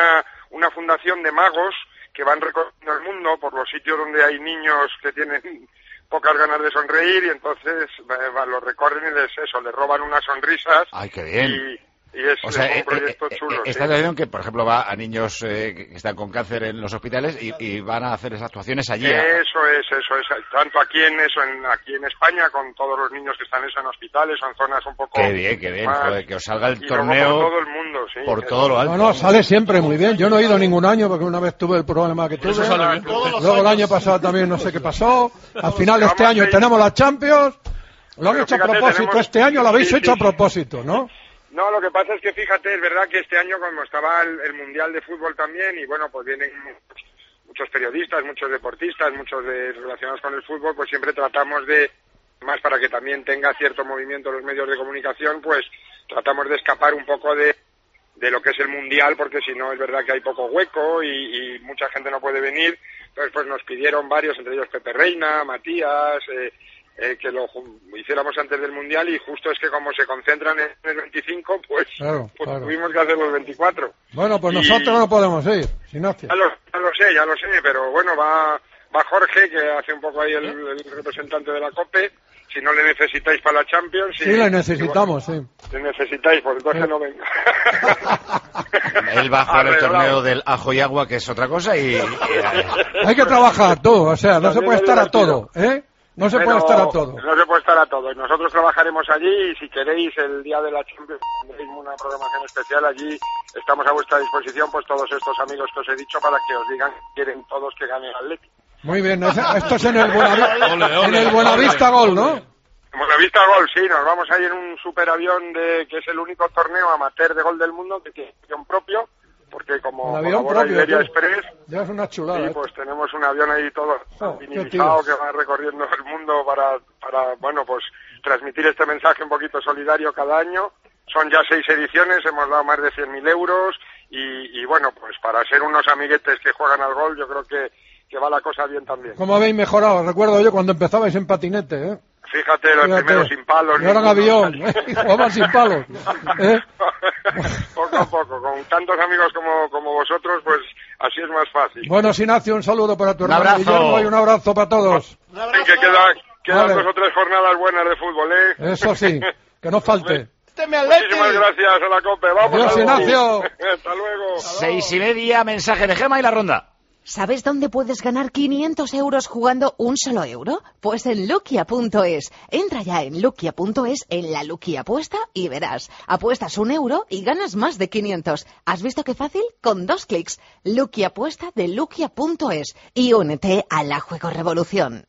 una fundación de magos que van recorriendo el mundo por los sitios donde hay niños que tienen pocas ganas de sonreír y entonces los recorren y les roban unas sonrisas. ¡Ay, qué bien! Y es un proyecto chulo. Esta situación que, por ejemplo, va a niños que están con cáncer en los hospitales y van a hacer esas actuaciones allí. Eso es. Tanto aquí en España, con todos los niños que están en hospitales, son zonas un poco... Qué bien, más, joder, que os salga el y torneo por todo el mundo, sí. Por todo lo alto. No, sale siempre muy bien. Yo no he ido ningún año porque una vez tuve el problema que tuve. Luego el año pasado también no sé qué pasó. Al final de este año tenemos la Champions. Lo han hecho a propósito. Este año lo habéis hecho a propósito, ¿no? No, lo que pasa es que fíjate, es verdad que este año como estaba el Mundial de Fútbol también y bueno, pues vienen muchos periodistas, muchos deportistas, muchos relacionados con el fútbol, pues siempre tratamos de, más para que también tenga cierto movimiento los medios de comunicación, pues tratamos de escapar un poco de lo que es el Mundial, porque si no es verdad que hay poco hueco y mucha gente no puede venir. Entonces pues nos pidieron varios, entre ellos Pepe Reina, Matías, que lo hiciéramos antes del Mundial y justo es que como se concentran en el 25, pues tuvimos que hacerlo el 24. Bueno, pues nosotros no podemos ir, Ignacio. Ya lo sé, pero bueno, va Jorge, que hace un poco ahí el representante de la COPE. Si no le necesitáis para la Champions... Sí, le necesitamos, sí. Le necesitáis, pues entonces no venga. Él va a jugar el torneo del ajo y agua, que es otra cosa, y... Hay que trabajar todo, o sea, no se puede estar a todo, ¿eh? No se puede estar a todo. No se puede estar a todo. Nosotros trabajaremos allí y si queréis el día de la Champions tendréis una programación especial allí. Estamos a vuestra disposición, pues todos estos amigos que os he dicho para que os digan que quieren todos que gane el Atleti. Muy bien, esto es en el Buenavista Gol, ¿no? En Buenavista Gol, sí, nos vamos a ir en un superavión que es el único torneo amateur de gol del mundo que tiene avión propio. Porque como colabora Iberia Express, ya es una chulada. Sí, pues tenemos un avión ahí todo minimizado que va recorriendo el mundo para bueno, pues transmitir este mensaje un poquito solidario cada año. Son ya 6 ediciones, hemos dado más de 100.000 euros y bueno, pues para ser unos amiguetes que juegan al gol, yo creo que va la cosa bien también. ¿Cómo habéis mejorado? Recuerdo yo cuando empezabais en patinete, ¿eh? Fíjate, los primeros sin palos. Y ahora en avión, y jugaban sin palos. Poco a poco, con tantos amigos como vosotros, pues así es más fácil. Bueno, Ignacio, un saludo para tu Un hermano abrazo. Guillermo y un abrazo para todos. Que quedan Vale. 2 o 3 jornadas buenas de fútbol, ¿eh? Eso sí, que no falte. Muchísimas gracias a la COPE. Vamos. Adiós, a Ignacio. Hasta luego. 6:30, mensaje de Gema y la ronda. ¿Sabes dónde puedes ganar 500 euros jugando un solo euro? Pues en Luquia.es. Entra ya en Luquia.es, en la Luquia apuesta y verás. Apuestas 1 euro y ganas más de 500. ¿Has visto qué fácil? Con 2 clics. Luquia apuesta de Luquia.es. Y únete a la Juego Revolución.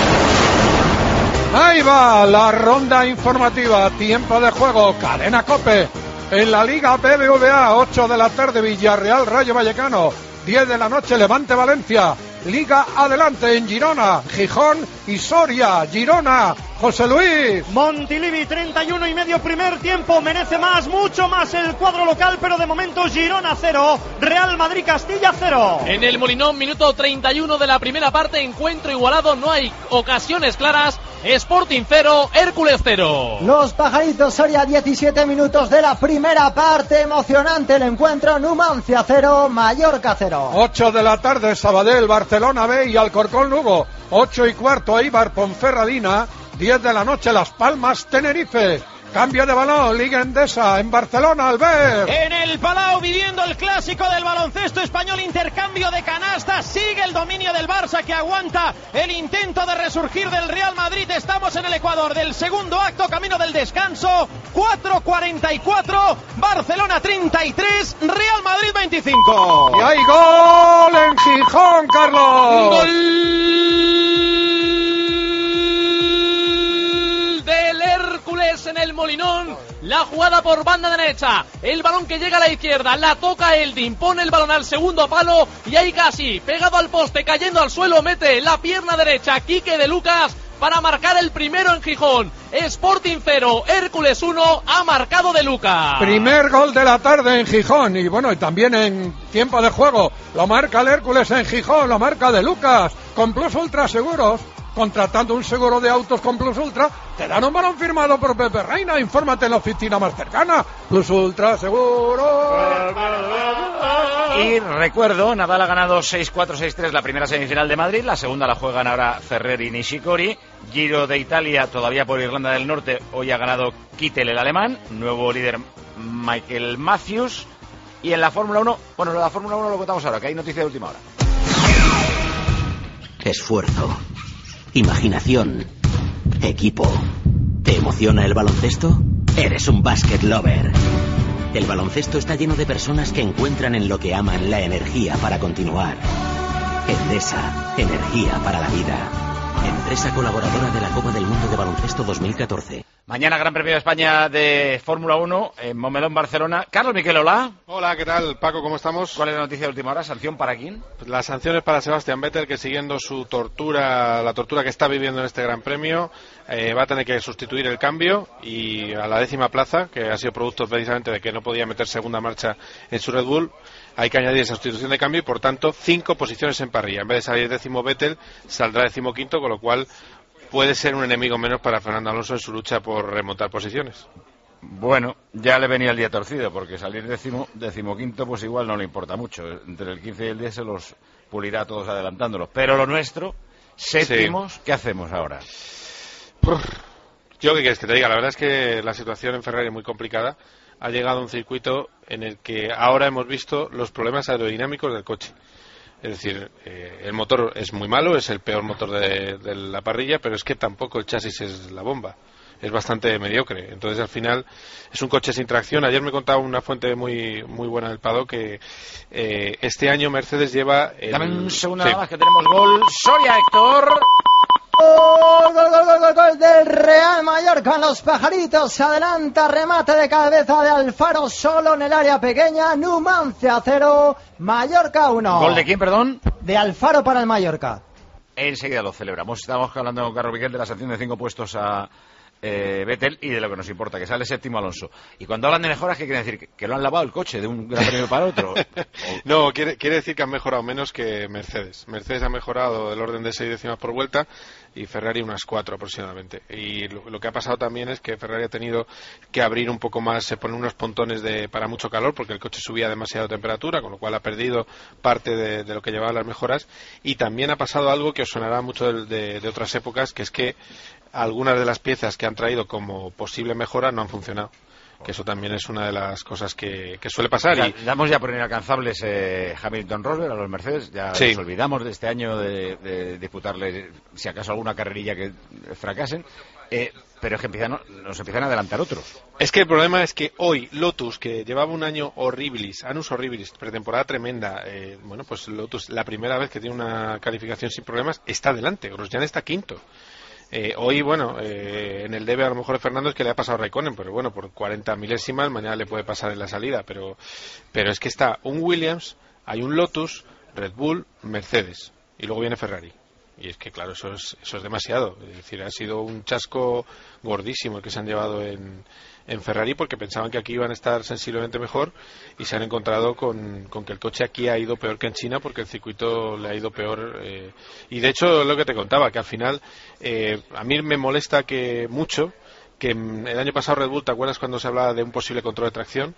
Ahí va la ronda informativa, tiempo de juego, Cadena COPE. En la Liga BBVA, 8 de la tarde, Villarreal Rayo Vallecano. 10 de la noche, Levante Valencia. Liga Adelante en Girona, Gijón y Soria. Girona, José Luis. Montilivi 31,5 primer tiempo, merece más, mucho más el cuadro local, pero de momento Girona 0, Real Madrid Castilla 0. En el Molinón, minuto 31 de la primera parte, encuentro igualado, no hay ocasiones claras. Sporting 0, Hércules 0. Los Pajaritos Soria, 17 minutos de la primera parte, emocionante el encuentro, Numancia 0, Mallorca 0. 8 de la tarde, Sabadell, Barcelona B y Alcorcón Lugo. 8:15, Eibar Ponferradina. 10 de la noche, Las Palmas Tenerife. Cambio de balón, Liga Endesa en Barcelona, Albert. En el Palau, viviendo el clásico del baloncesto español, intercambio de canastas, sigue el dominio del Barça que aguanta el intento de resurgir del Real Madrid. Estamos en el Ecuador del segundo acto, camino del descanso, 4:44, Barcelona 33, Real Madrid 25. Y hay gol en Gijón, Carlos. Gol del Hércules en el Molinón. La jugada por banda derecha, el balón que llega a la izquierda, la toca Eldin, pone el balón al segundo palo y ahí casi, pegado al poste, cayendo al suelo, mete la pierna derecha Quique de Lucas para marcar el primero en Gijón. Sporting 0, Hércules 1, ha marcado de Lucas. Primer gol de la tarde en Gijón y bueno, y también en tiempo de juego. Lo marca el Hércules en Gijón, lo marca de Lucas, con Plus Ultra Seguros. Contratando un seguro de autos con Plus Ultra, te dan un balón firmado por Pepe Reina. Infórmate en la oficina más cercana. Plus Ultra Seguro. Y recuerdo, Nadal ha ganado 6-4, 6-3 la primera semifinal de Madrid, la segunda la juegan ahora Ferrer y Nishikori. Giro de Italia todavía por Irlanda del Norte, hoy ha ganado Kittel el alemán, nuevo líder Michael Matthews. Y en la Fórmula 1, bueno, la Fórmula 1 lo contamos ahora, que hay noticia de última hora. Esfuerzo, imaginación, equipo. ¿Te emociona el baloncesto? Eres un basket lover. El baloncesto está lleno de personas que encuentran en lo que aman la energía para continuar. Endesa, energía para la vida. Empresa colaboradora de la Copa del Mundo de Baloncesto 2014. Mañana Gran Premio de España de Fórmula 1 en Montmeló, Barcelona. Carlos Miquel, hola. Hola, ¿qué tal, Paco? ¿Cómo estamos? ¿Cuál es la noticia de última hora? ¿Sanción para quién? Pues la sanción es para Sebastian Vettel, que siguiendo su tortura, la tortura que está viviendo en este Gran Premio, va a tener que sustituir el cambio y a la 10ª plaza, que ha sido producto precisamente de que no podía meter segunda marcha en su Red Bull, hay que añadir esa sustitución de cambio y por tanto 5 posiciones en parrilla. En vez de salir 10º Vettel, saldrá 15º, con lo cual puede ser un enemigo menos para Fernando Alonso en su lucha por remontar posiciones. Bueno, ya le venía el día torcido, porque salir 15º pues igual no le importa mucho. Entre el 15 y el 10 se los pulirá a todos adelantándolos. Pero lo nuestro, séptimos, sí. ¿Qué hacemos ahora? Yo, ¿qué quieres que te diga? La verdad es que la situación en Ferrari es muy complicada. Ha llegado a un circuito en el que ahora hemos visto los problemas aerodinámicos del coche. Es decir, el motor es muy malo, es el peor motor de la parrilla, pero es que tampoco el chasis es la bomba. Es bastante mediocre. Entonces, al final, es un coche sin tracción. Ayer me contaba una fuente muy buena del paddock que este año Mercedes lleva... Dame un segundo nada más que tenemos gol. Soria, Héctor. Gol del Real Mallorca. Los Pajaritos se adelanta, remate de cabeza de Alfaro solo en el área pequeña. Numancia 0, Mallorca 1. ¿Gol de quién, perdón? De Alfaro para el Mallorca. Enseguida lo celebramos. Estamos hablando con Carlos Miquel de la sanción de 5 puestos a Vettel y de lo que nos importa, que sale séptimo Alonso. Y cuando hablan de mejoras, ¿qué quiere decir? ¿Que lo han lavado el coche de un gran premio para otro? No, quiere decir que han mejorado menos que Mercedes. Mercedes ha mejorado del orden de 6 décimas por vuelta y Ferrari unas 4 aproximadamente. Y lo que ha pasado también es que Ferrari ha tenido que abrir un poco más, se ponen unos pontones para mucho calor porque el coche subía demasiada temperatura, con lo cual ha perdido parte de lo que llevaban las mejoras. Y también ha pasado algo que os sonará mucho de otras épocas, que es que algunas de las piezas que han traído como posible mejora no han funcionado. Que eso también es una de las cosas que suele pasar. Ya, damos ya por inalcanzables Hamilton-Rosberg a los Mercedes. Ya sí. Nos olvidamos de este año de disputarle, si acaso, alguna carrerilla que fracasen. Pero es que nos empiezan a adelantar otros. Es que el problema es que hoy Lotus, que llevaba un año horribilis, annus horribilis, pretemporada tremenda, bueno, pues Lotus, la primera vez que tiene una calificación sin problemas, está delante. Grosjean está quinto. Hoy, bueno, en el debe a lo mejor de Fernando es que le ha pasado a Raikkonen, pero bueno, por 40 milésimas mañana le puede pasar en la salida, pero es que está un Williams, hay un Lotus, Red Bull, Mercedes, y luego viene Ferrari. Y es que, claro, eso es demasiado. Es decir, ha sido un chasco gordísimo el que se han llevado en Ferrari, porque pensaban que aquí iban a estar sensiblemente mejor y se han encontrado con que el coche aquí ha ido peor que en China, porque el circuito le ha ido peor. Y de hecho, lo que te contaba, que al final a mí me molesta mucho que el año pasado Red Bull, ¿te acuerdas cuando se hablaba de un posible control de tracción?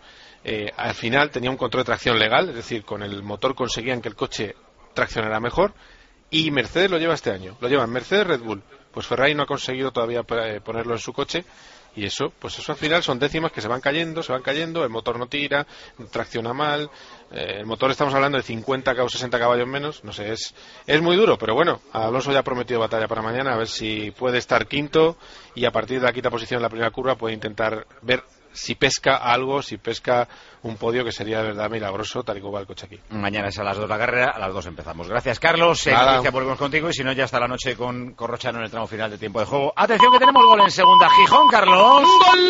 Al final tenía un control de tracción legal, es decir, con el motor conseguían que el coche traccionara mejor. Y Mercedes lo lleva este año, lo llevan Mercedes, Red Bull. Pues Ferrari no ha conseguido todavía ponerlo en su coche, y eso al final son décimas que se van cayendo, el motor no tira, tracciona mal, el motor estamos hablando de 50 o 60 caballos menos, no sé, es muy duro, pero bueno, Alonso ya ha prometido batalla para mañana, a ver si puede estar quinto, y a partir de la quinta posición en la primera curva puede intentar ver si pesca algo, si pesca un podio, que sería de verdad milagroso, tal y como va el coche aquí. Mañana es a las 2 la carrera, a las 2 empezamos. Gracias, Carlos. En noticia volvemos contigo, y si no, ya hasta la noche con Corrochano en el tramo final de tiempo de juego. Atención, que tenemos gol en segunda. Gijón, Carlos.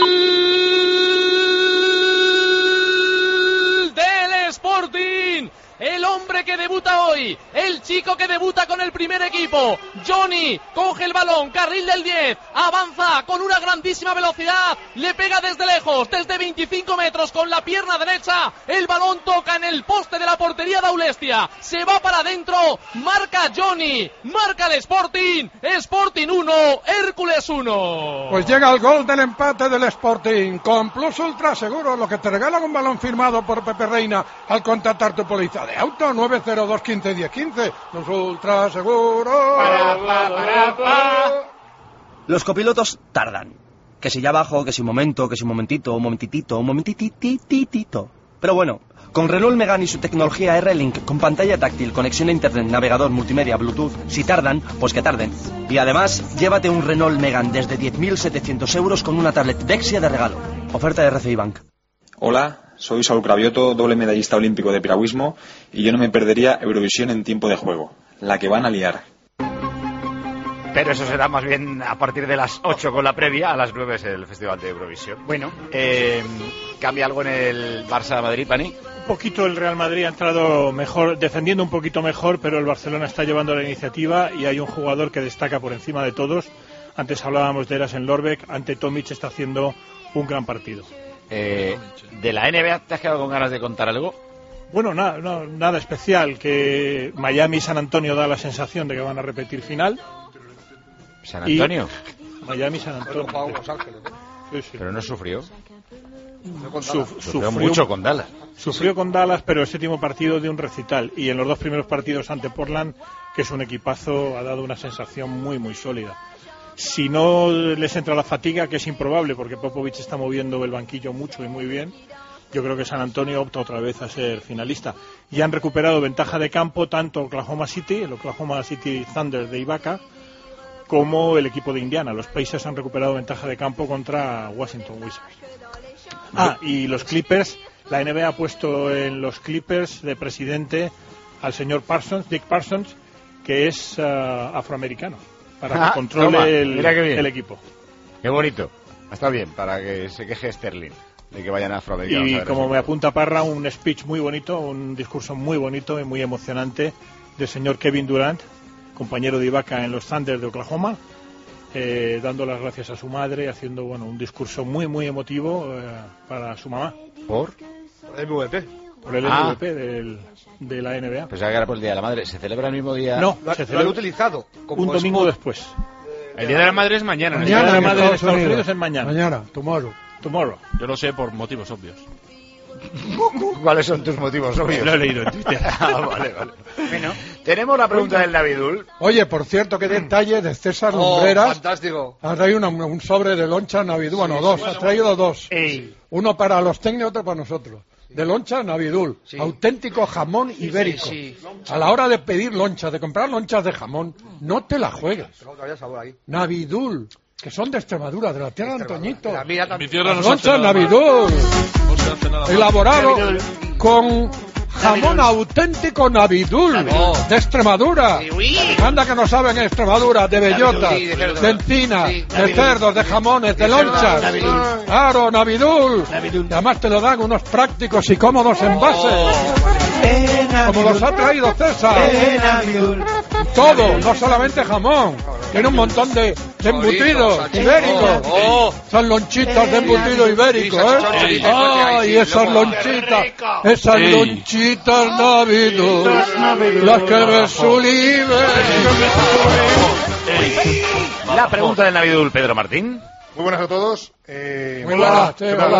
¡Gol del Sporting! El hombre que debuta hoy, el chico que debuta con el primer equipo, Johnny, coge el balón, carril del 10, avanza con una grandísima velocidad, le pega desde lejos, desde 25 metros con la pierna derecha, el balón toca en el poste de la portería de Aulestia, se va para adentro, marca Johnny, marca el Sporting, Sporting 1, Hércules 1. Pues llega el gol del empate del Sporting, con Plus Ultra Seguro, lo que te regalan un balón firmado por Pepe Reina al contactar tu póliza de auto. 902 15 10 15. Plus Ultra Seguro. Los copilotos tardan. Que si ya bajo, que si un momento, que si un momentito, un momentitito, un momentitititito. Pero bueno, con Renault Megane y su tecnología R-Link, con pantalla táctil, conexión a internet, navegador, multimedia, Bluetooth, si tardan, pues que tarden. Y además, llévate un Renault Megane desde 10.700 euros con una tablet Dexia de regalo. Oferta de RCI Bank. Hola, soy Saúl Cravioto, doble medallista olímpico de piragüismo, y yo no me perdería Eurovisión en tiempo de juego. La que van a liar. Pero eso será más bien a partir de las 8 con la previa, a las 9 es el Festival de Eurovisión. Bueno, ¿cambia algo en el Barça-Madrid, Pani? Un poquito el Real Madrid ha entrado mejor, defendiendo un poquito mejor, pero el Barcelona está llevando la iniciativa y hay un jugador que destaca por encima de todos. Antes hablábamos de Erasen Lorbeck, ante Tomic está haciendo un gran partido. ¿De la NBA te has quedado con ganas de contar algo? Bueno, nada especial, que Miami y San Antonio da la sensación de que van a repetir final. ¿San Antonio? Miami y San Antonio. Sí. Pero no sufrió. Sufrió mucho con Dallas. Sufrió con Dallas, pero el séptimo partido de un recital. Y en los dos primeros partidos ante Portland, que es un equipazo, ha dado una sensación muy, muy sólida. Si no les entra la fatiga, que es improbable porque Popovich está moviendo el banquillo mucho y muy bien, yo creo que San Antonio opta otra vez a ser finalista. Ya han recuperado ventaja de campo tanto Oklahoma City, el Oklahoma City Thunder de Ibaka, como el equipo de Indiana. Los Pacers han recuperado ventaja de campo contra Washington Wizards. Y los Clippers, la NBA ha puesto en los Clippers de presidente al señor Dick Parsons, que es afroamericano, para que controle el equipo. Qué bonito. Está bien, para que se queje Sterling de que vayan afroamericanos. Y como me apunta Parra, un speech muy bonito, un discurso muy bonito y muy emocionante del señor Kevin Durant, compañero de Ibaka en los Thunder de Oklahoma, dando las gracias a su madre, haciendo un discurso muy muy emotivo para su mamá. ¿Por? El MVP. Por el MVP de la NBA. Pues ya que era por el Día de la Madre. ¿Se celebra el mismo día? No, lo han utilizado. Un domingo después. El Día de la Madre es mañana. El Día de la Madre en Estados Unidos es mañana. Mañana, tomorrow. Yo lo sé por motivos obvios. ¿Cuáles son tus motivos obvios? Lo he leído en Twitter. Vale. Bueno, tenemos la pregunta del Navidul. Oye, por cierto, qué detalle de César Lumbreras. Fantástico. Ha traído un sobre de loncha Navidul. Bueno, dos. Ha traído dos. Uno para los técnicos y otro para nosotros. De loncha Navidul. Auténtico jamón ibérico. A la hora de pedir lonchas, de comprar lonchas de jamón, no te la juegues. Navidul. Que son de Extremadura, de la tierra de Antoñito. Loncha Navidul. Elaborado con jamón auténtico Navidul, de Extremadura. Anda que no saben en Extremadura, de bellotas, de encina, de cerdos, de jamones, de lonchas. Claro, Navidul. Y además te lo dan unos prácticos y cómodos envases. Como los ha traído César. Todo, no solamente jamón. Tiene un montón de embutidos ibéricos. Son lonchitas de embutido ibérico, ¿eh? ¡Ay, esas lonchitas! Esas lonchitas Navidul, las que ves La pregunta del Navidul, Pedro Martín. Muy buenas a todos. Hola.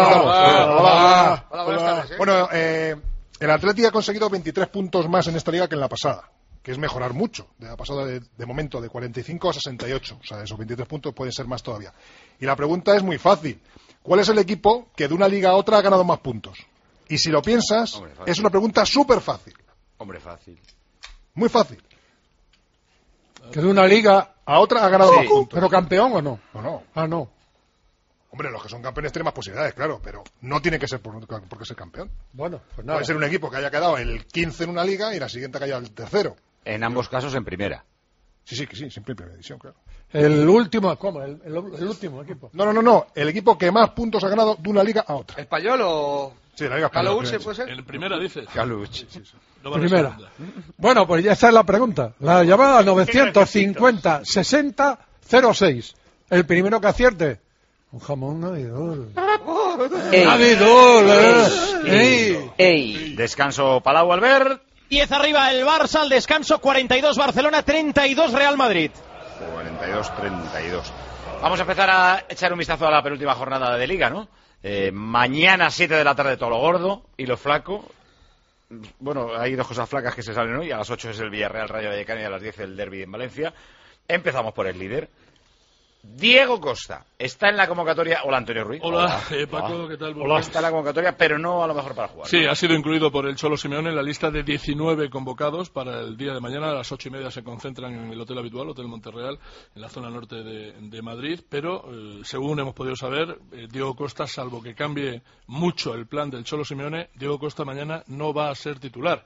Buenas tardes. Bueno, el Atleti ha conseguido 23 puntos más en esta liga que en la pasada, que es mejorar mucho. De la pasada, de momento, de 45 a 68. O sea, esos 23 puntos pueden ser más todavía. Y la pregunta es muy fácil. ¿Cuál es el equipo que de una liga a otra ha ganado más puntos? Y si lo piensas, es una pregunta súper fácil. Hombre, fácil. Muy fácil. Que de una liga a otra ha ganado más puntos. ¿Pero campeón o no? No. Ah, no. Hombre, los que son campeones tienen más posibilidades, claro, pero no tiene que ser por qué ser campeón. Bueno, pues nada. Puede ser un equipo que haya quedado el 15 en una liga y la siguiente que haya el tercero. En ambos casos en primera. Sí, siempre en primera división, claro. El último, ¿cómo? El último equipo. No. El equipo que más puntos ha ganado de una liga a otra. ¿Español o...? Sí, la liga española. ¿Caluche puede ser? En primera dices. Caluche. Primera. Bueno, pues ya está es la pregunta. La llamada 950 60 06. El primero que acierte. Un jamón Navidul. Navidul, Descanso Palau Albert. 10 arriba el Barça, al descanso 42 Barcelona, 32 Real Madrid. 42-32. Vamos a empezar a echar un vistazo a la penúltima jornada de Liga, ¿no? Mañana 7 de la tarde todo lo gordo y lo flaco. Bueno, hay dos cosas flacas que se salen hoy. A las 8 es el Villarreal Rayo Vallecano y a las 10 el derbi en Valencia. Empezamos por el líder. Diego Costa está en la convocatoria. Hola, Antonio Ruiz. Hola, Paco, ¿qué tal? Hola. Está en la convocatoria, pero no a lo mejor para jugar. Sí, ha sido incluido por el Cholo Simeone en la lista de 19 convocados para el día de mañana. A las 8:30 se concentran en el hotel habitual, Hotel Monterreal, en la zona norte de Madrid. Pero, según hemos podido saber, Diego Costa, salvo que cambie mucho el plan del Cholo Simeone, Diego Costa mañana no va a ser titular.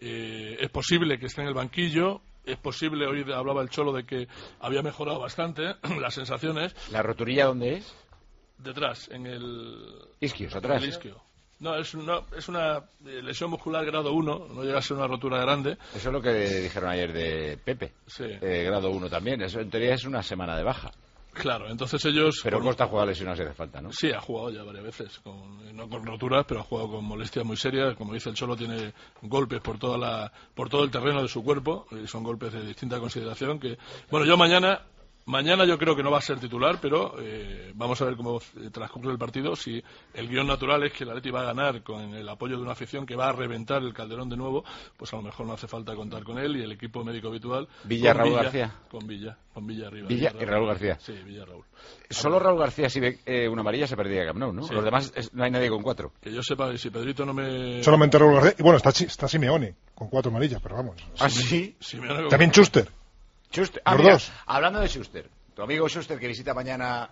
Es posible que esté en el banquillo. Es posible, hoy hablaba el Cholo de que había mejorado bastante las sensaciones. ¿La roturilla dónde es? Detrás, en el... Isquios, atrás. El isquio. No, es una lesión muscular grado 1, no llega a ser una rotura grande. Eso es lo que dijeron ayer de Pepe. Sí. Grado 1 también, eso en teoría es una semana de baja. Claro, entonces ellos... Pero Costa ha jugado lesionado si hace falta, ¿no? Sí, ha jugado ya varias veces, no con roturas, pero ha jugado con molestias muy serias. Como dice el Cholo, tiene golpes por todo el terreno de su cuerpo, y son golpes de distinta consideración. Que bueno, yo mañana yo creo que no va a ser titular, pero vamos a ver cómo transcurre el partido. Si el guión natural es que el Atleti va a ganar con el apoyo de una afición que va a reventar el Calderón de nuevo, pues a lo mejor no hace falta contar con él y el equipo médico habitual. Raúl García. Con Villa arriba. Villa y Raúl García. Sí, Villa Raúl. Solo Raúl García, si ve una amarilla, se perdía Camp Nou, ¿no? Sí. Los demás no hay nadie con 4. Que yo sepa, si Pedrito no me... Solamente Raúl García. Y bueno, está Simeone con 4 amarillas, pero vamos. ¿Ah, sí? También Schuster. Mira, hablando de Schuster. Tu amigo Schuster, que visita mañana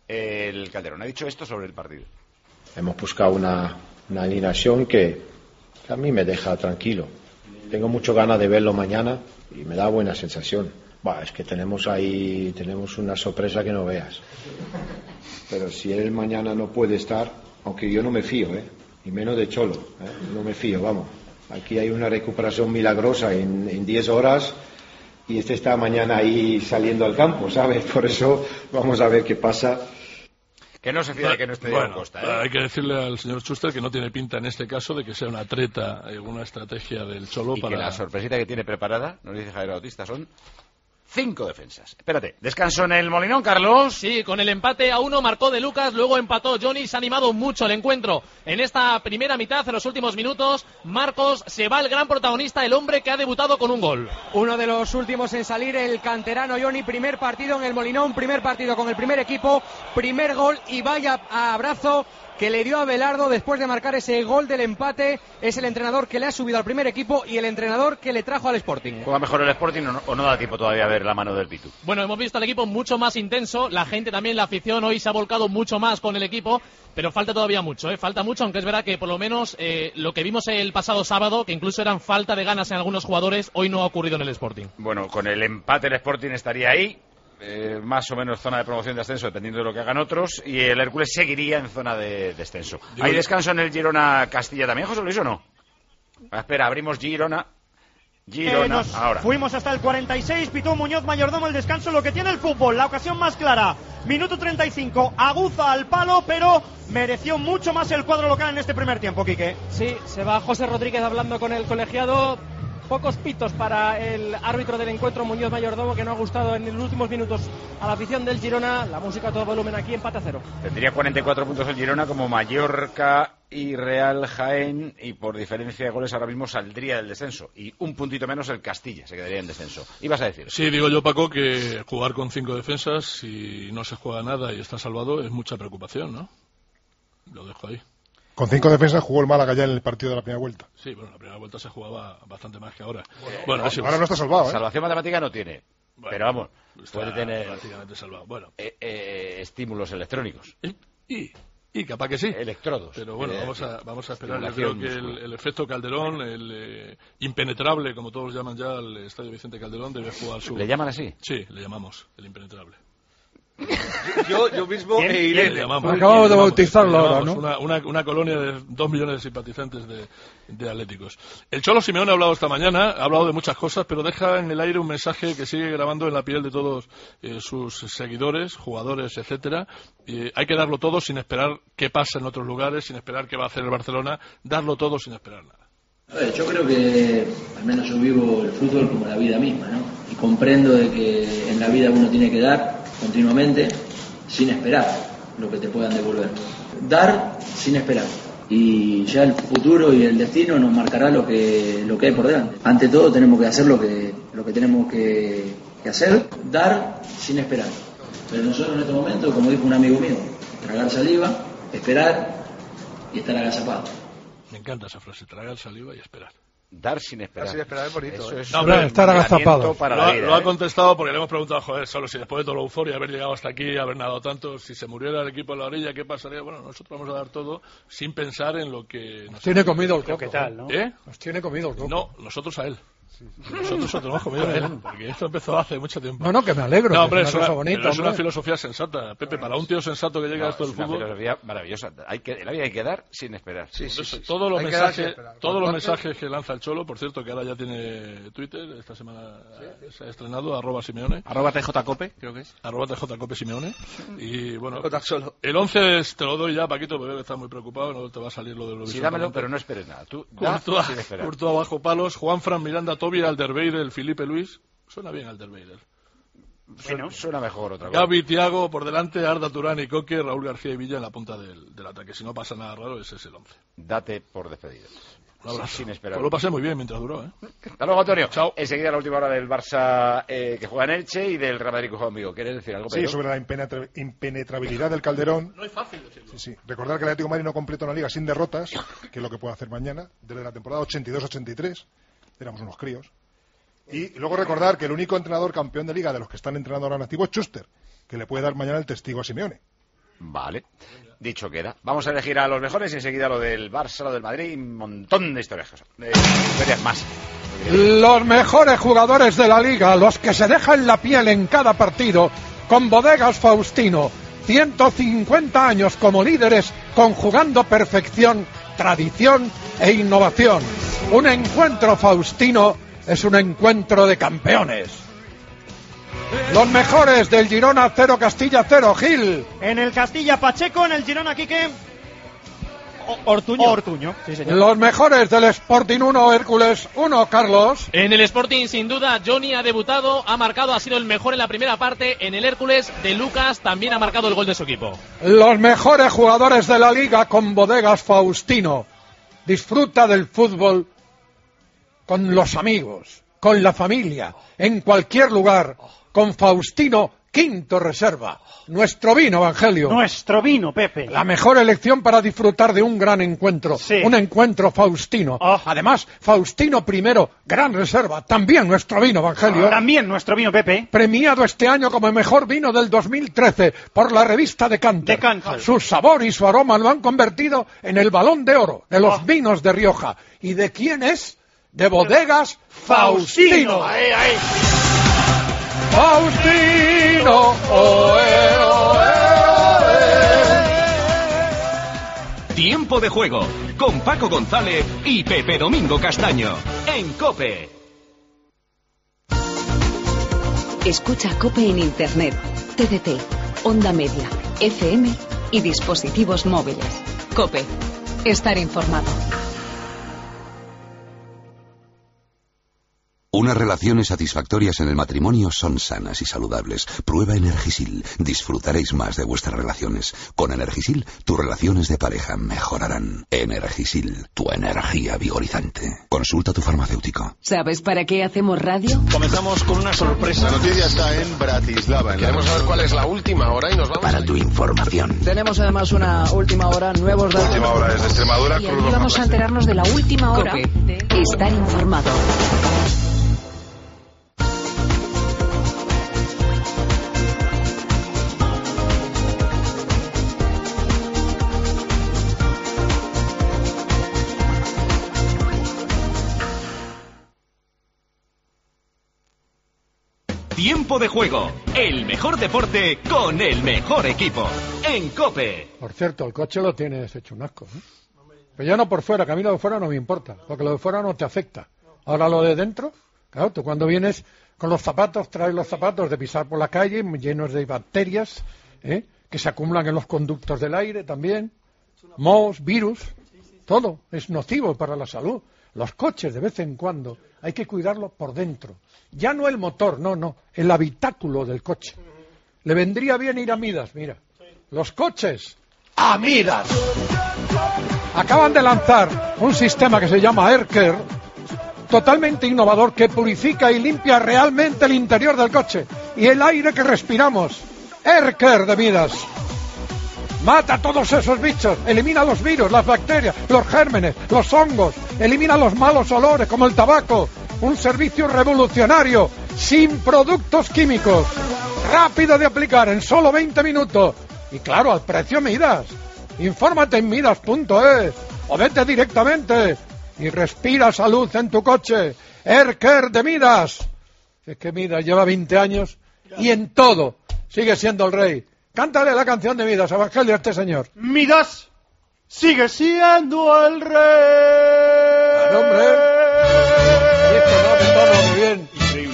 el Calderón, ha dicho esto sobre el partido. Hemos buscado una alineación que a mí me deja tranquilo. Tengo mucho ganas de verlo mañana y me da buena sensación. Es que tenemos una sorpresa que no veas. Pero si él mañana no puede estar, aunque yo no me fío, y menos de Cholo, no me fío, vamos. Aquí hay una recuperación milagrosa en 10 horas y este está mañana ahí saliendo al campo, ¿sabes? Por eso vamos a ver qué pasa. Que no se fía de que no esté Diego Costa, ¿eh? Hay que decirle al señor Schuster que no tiene pinta en este caso de que sea una treta, una estrategia del Cholo y para... que la sorpresita que tiene preparada, nos dice Javier Bautista, son 5 defensas. Espérate, descanso en el Molinón, Carlos. Sí, con el empate a 1 marcó De Lucas, luego empató Johnny, se ha animado mucho el encuentro en esta primera mitad, en los últimos minutos. Marcos, se va el gran protagonista, el hombre que ha debutado con un gol. Uno de los últimos en salir, el canterano Johnny, primer partido en el Molinón, primer partido con el primer equipo, primer gol y vaya abrazo que le dio a Belardo después de marcar ese gol del empate. Es el entrenador que le ha subido al primer equipo y el entrenador que le trajo al Sporting. ¿Juega mejor el Sporting o no da tiempo todavía a ver la mano del Pitu? Bueno, hemos visto al equipo mucho más intenso, la gente también, la afición hoy se ha volcado mucho más con el equipo, pero falta todavía mucho, falta mucho, aunque es verdad que por lo menos lo que vimos el pasado sábado, que incluso eran falta de ganas en algunos jugadores, hoy no ha ocurrido en el Sporting. Bueno, con el empate el Sporting estaría ahí. Más o menos zona de promoción de ascenso dependiendo de lo que hagan otros, y el Hércules seguiría en zona de descenso. ¿Hay descanso en el Girona Castilla también, José Luis, o no? Espera, abrimos Girona ahora. Fuimos hasta el 46, pitó Muñoz Mayordomo el descanso, lo que tiene el fútbol, la ocasión más clara, minuto 35, aguza al palo, pero mereció mucho más el cuadro local en este primer tiempo, Quique. Sí, se va José Rodríguez hablando con el colegiado. Pocos pitos para el árbitro del encuentro, Muñoz Mayordomo, que no ha gustado en los últimos minutos a la afición del Girona. La música a todo volumen aquí, empate a 0. Tendría 44 puntos el Girona, como Mallorca y Real Jaén, y por diferencia de goles ahora mismo saldría del descenso. Y un puntito menos el Castilla, se quedaría en descenso. ¿Ibas a decir? Sí, digo yo, Paco, que jugar con 5 defensas, si no se juega nada y está salvado, es mucha preocupación, ¿no? Lo dejo ahí. Con 5 defensas jugó el Málaga ya en el partido de la primera vuelta. Sí, bueno, la primera vuelta se jugaba bastante más que ahora. Bueno, ahora no está salvado, ¿eh? Salvación matemática no tiene, pero vamos, puede tener prácticamente salvado. Bueno, estímulos electrónicos. Y capaz que sí. Electrodos. Pero bueno, vamos a esperar. Yo creo que el efecto Calderón, el impenetrable, como todos llaman ya al Estadio Vicente Calderón, debe jugar su... ¿Le llaman así? Sí, le llamamos el impenetrable. Yo mismo iré. Acabo de bautizarlo ahora, ¿no? Una colonia de 2 millones de simpatizantes de atléticos. El Cholo Simeone ha hablado esta mañana, ha hablado de muchas cosas, pero deja en el aire un mensaje que sigue grabando en la piel de todos sus seguidores, jugadores, etcétera. Hay que darlo todo sin esperar qué pasa en otros lugares, sin esperar qué va a hacer el Barcelona, darlo todo sin esperar nada. Yo creo que al menos yo vivo el fútbol como la vida misma, ¿no? Y comprendo de que en la vida uno tiene que dar continuamente sin esperar lo que te puedan devolver. Dar sin esperar. Y ya el futuro y el destino nos marcará lo que hay por delante. Ante todo tenemos que hacer lo que tenemos que hacer, dar sin esperar. Pero nosotros en este momento, como dijo un amigo mío, tragar saliva, esperar y estar agazapado. Me encanta esa frase, tragar saliva y esperar. Dar sin esperar. Dar sin esperar es bonito. Eso es. No, hombre, estar agazapado. Lo ha contestado porque le hemos preguntado, joder, solo si después de toda la euforia, haber llegado hasta aquí, haber nadado tanto, si se muriera el equipo en la orilla, ¿qué pasaría? Bueno, nosotros vamos a dar todo sin pensar en lo que... Nos tiene comido el coco. ¿Qué tal, no? Nos tiene comido el coco. No, nosotros a él. Nosotros lo hemos comido a él, porque esto empezó hace mucho tiempo. No, que me alegro. No, hombre, es una, bonita, es una filosofía sensata, Pepe, para un tío sensato que llega a esto del fútbol. Es una filosofía maravillosa. En la vida hay que dar sin esperar. Todos los mensajes que lanza el Cholo, por cierto, que ahora ya tiene Twitter, esta semana se ha estrenado, @Simeone. @TJCope, creo que es. @TJCope Simeone. Y bueno, el 11 te lo doy ya, Paquito, porque está muy preocupado, no te va a salir lo de los... Sí, dámelo, pero no esperes nada. Tú sin esperar. Courtois bajo palos, Juanfran, Miranda, Tobi, Alderweireld, Felipe Luis. Suena bien Alderweireld. Suena mejor otra cosa. Gavi, Thiago por delante, Arda, Turán y Coque, Raúl García y Villa en la punta del ataque. Si no pasa nada raro, ese es el 11. Date por despedido. Un abrazo. Sin esperar. Pues lo pasé muy bien mientras duró, ¿eh? Hasta luego, Antonio. Chao. Enseguida la última hora del Barça que juega en Elche y del Real Madrid que juega en Vigo. ¿Quieres decir algo, Pedro? Sí, sobre la impenetrabilidad del Calderón. No es fácil decirlo. Sí. Recordar que el Atlético de Madrid no completa una liga sin derrotas, que es lo que puede hacer mañana, desde la temporada 82-83. Éramos unos críos. Y luego recordar que el único entrenador campeón de liga de los que están entrenando ahora en activo es Schuster, que le puede dar mañana el testigo a Simeone. Vale, dicho queda. Vamos a elegir a los mejores y enseguida lo del Barça, lo del Madrid y un montón de historias más. Los mejores jugadores de la liga, los que se dejan la piel en cada partido, con Bodegas Faustino. 150 años como líderes, conjugando perfección, tradición e innovación. Un encuentro Faustino es un encuentro de campeones. Los mejores del Girona 0, Castilla 0, Gil. En el Castilla Pacheco, en el Girona Quique Ortuño. Sí, señor. Los mejores del Sporting 1, Hércules 1, Carlos. En el Sporting, sin duda, Johnny ha debutado, ha marcado, ha sido el mejor en la primera parte. En el Hércules, De Lucas también ha marcado el gol de su equipo. Los mejores jugadores de la liga con Bodegas Faustino. Disfruta del fútbol con los amigos, con la familia, en cualquier lugar, con Faustino Quinto Reserva. Nuestro vino, Evangelio. Nuestro vino, Pepe. La mejor elección para disfrutar de un gran encuentro. Sí. Un encuentro Faustino. Además, Faustino primero, Gran Reserva. También nuestro vino, Evangelio. También nuestro vino, Pepe. Premiado este año como el mejor vino del 2013 por la revista Decanter. Su sabor y su aroma lo han convertido en el Balón de Oro de los vinos de Rioja. ¿Y de quién es? De Bodegas Faustino. Ahí, ahí. Faustino, oe, oe, oe. Tiempo de juego con Paco González y Pepe Domingo Castaño en COPE. Escucha COPE en Internet, TDT, Onda Media, FM y dispositivos móviles. COPE. Estar informado. Unas relaciones satisfactorias en el matrimonio son sanas y saludables. Prueba Energisil. Disfrutaréis más de vuestras relaciones. Con Energisil, tus relaciones de pareja mejorarán. Energisil, tu energía vigorizante. Consulta a tu farmacéutico. ¿Sabes para qué hacemos radio? Comenzamos con una sorpresa. La noticia está en Bratislava. Queremos saber cuál es la última hora y nos vamos. Para tu información. Tenemos además una última hora, nuevos datos. Última hora es de Extremadura. Y aquí vamos a enterarnos de la última hora. COPE. Estar informado. Tiempo de juego, el mejor deporte con el mejor equipo, en COPE. Por cierto, el coche lo tienes hecho un asco, ¿eh? Pero ya no por fuera, que a mí lo de fuera no me importa, porque lo de fuera no te afecta. Ahora lo de dentro, claro, tú cuando vienes con los zapatos, traes los zapatos de pisar por la calle llenos de bacterias, que se acumulan en los conductos del aire también, mohos, virus, todo es nocivo para la salud. Los coches de vez en cuando hay que cuidarlos por dentro. Ya no el motor, no, el habitáculo del coche. Le vendría bien ir a Midas, mira. Los coches, a Midas. Acaban de lanzar un sistema que se llama AirCare, totalmente innovador, que purifica y limpia realmente el interior del coche y el aire que respiramos. AirCare de Midas. Mata a todos esos bichos, elimina los virus, las bacterias, los gérmenes, los hongos, elimina los malos olores como el tabaco. Un servicio revolucionario, sin productos químicos, rápido de aplicar, en solo 20 minutos. Y claro, al precio Midas. Infórmate en midas.es o vete directamente y respira salud en tu coche. AirCare de Midas. Es que Midas lleva 20 años y en todo sigue siendo el rey. Cántale la canción de Midas, Evangelio, a este señor. Midas sigue siendo el rey. ¡Claro, hombre! Bien. Increíble.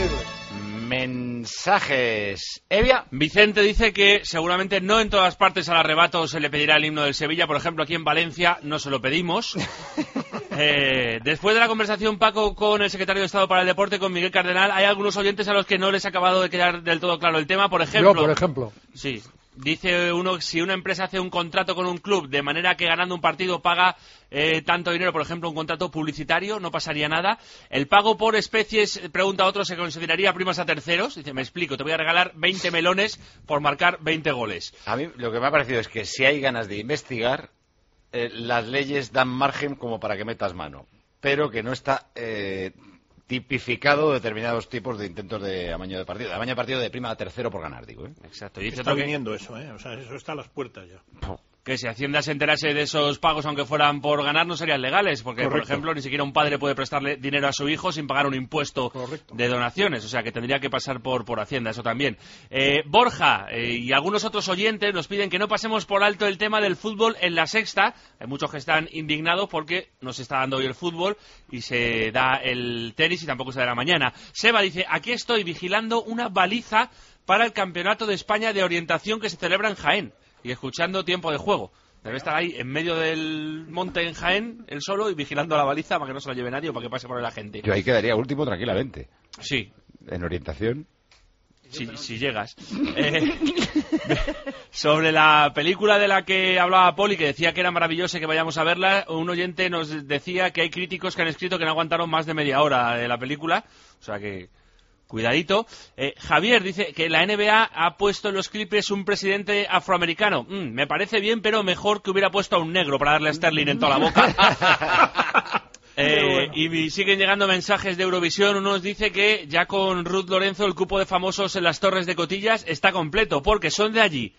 Mensajes. Evia. Vicente dice que seguramente no en todas partes al arrebato se le pedirá el himno del Sevilla. Por ejemplo, aquí en Valencia no se lo pedimos. Después de la conversación, Paco, con el secretario de Estado para el Deporte, con Miguel Cardenal, hay algunos oyentes a los que no les ha acabado de quedar del todo claro el tema. Por ejemplo. Yo, por ejemplo. Sí. Dice uno, si una empresa hace un contrato con un club de manera que ganando un partido paga tanto dinero, por ejemplo, un contrato publicitario, no pasaría nada. El pago por especies, pregunta otro, ¿se consideraría primas a terceros? Dice, me explico, te voy a regalar 20 melones por marcar 20 goles. A mí lo que me ha parecido es que si hay ganas de investigar, las leyes dan margen como para que metas mano, pero que no está tipificado determinados tipos de intentos de amaño de partido. De amaño de partido de prima a tercero por ganar, digo. Exacto. Y está viniendo eso, o sea, eso está a las puertas ya. que si Hacienda se enterase de esos pagos, aunque fueran por ganar, no serían legales, porque, por ejemplo, ni siquiera un padre puede prestarle dinero a su hijo sin pagar un impuesto de donaciones, o sea que tendría que pasar por Hacienda, eso también. Borja y algunos otros oyentes nos piden que no pasemos por alto el tema del fútbol en la Sexta. Hay muchos que están indignados porque no se está dando hoy el fútbol y se da el tenis y tampoco se dará mañana. Seba dice, aquí estoy vigilando una baliza para el Campeonato de España de Orientación que se celebra en Jaén y escuchando Tiempo de Juego. Debe estar ahí en medio del monte en Jaén, él solo, y vigilando la baliza para que no se la lleve nadie o para que pase por ahí la gente. Yo ahí quedaría último tranquilamente. Sí. En orientación. Si llegas. Sobre la película de la que hablaba Poli, que decía que era maravillosa y que vayamos a verla, un oyente nos decía que hay críticos que han escrito que no aguantaron más de media hora de la película. O sea que... cuidadito. Javier dice que la NBA ha puesto en los Clippers un presidente afroamericano. Me parece bien, pero mejor que hubiera puesto a un negro para darle a Sterling en toda la boca. Y siguen llegando mensajes de Eurovisión. Uno nos dice que ya con Ruth Lorenzo el cupo de famosos en las Torres de Cotillas está completo, porque son de allí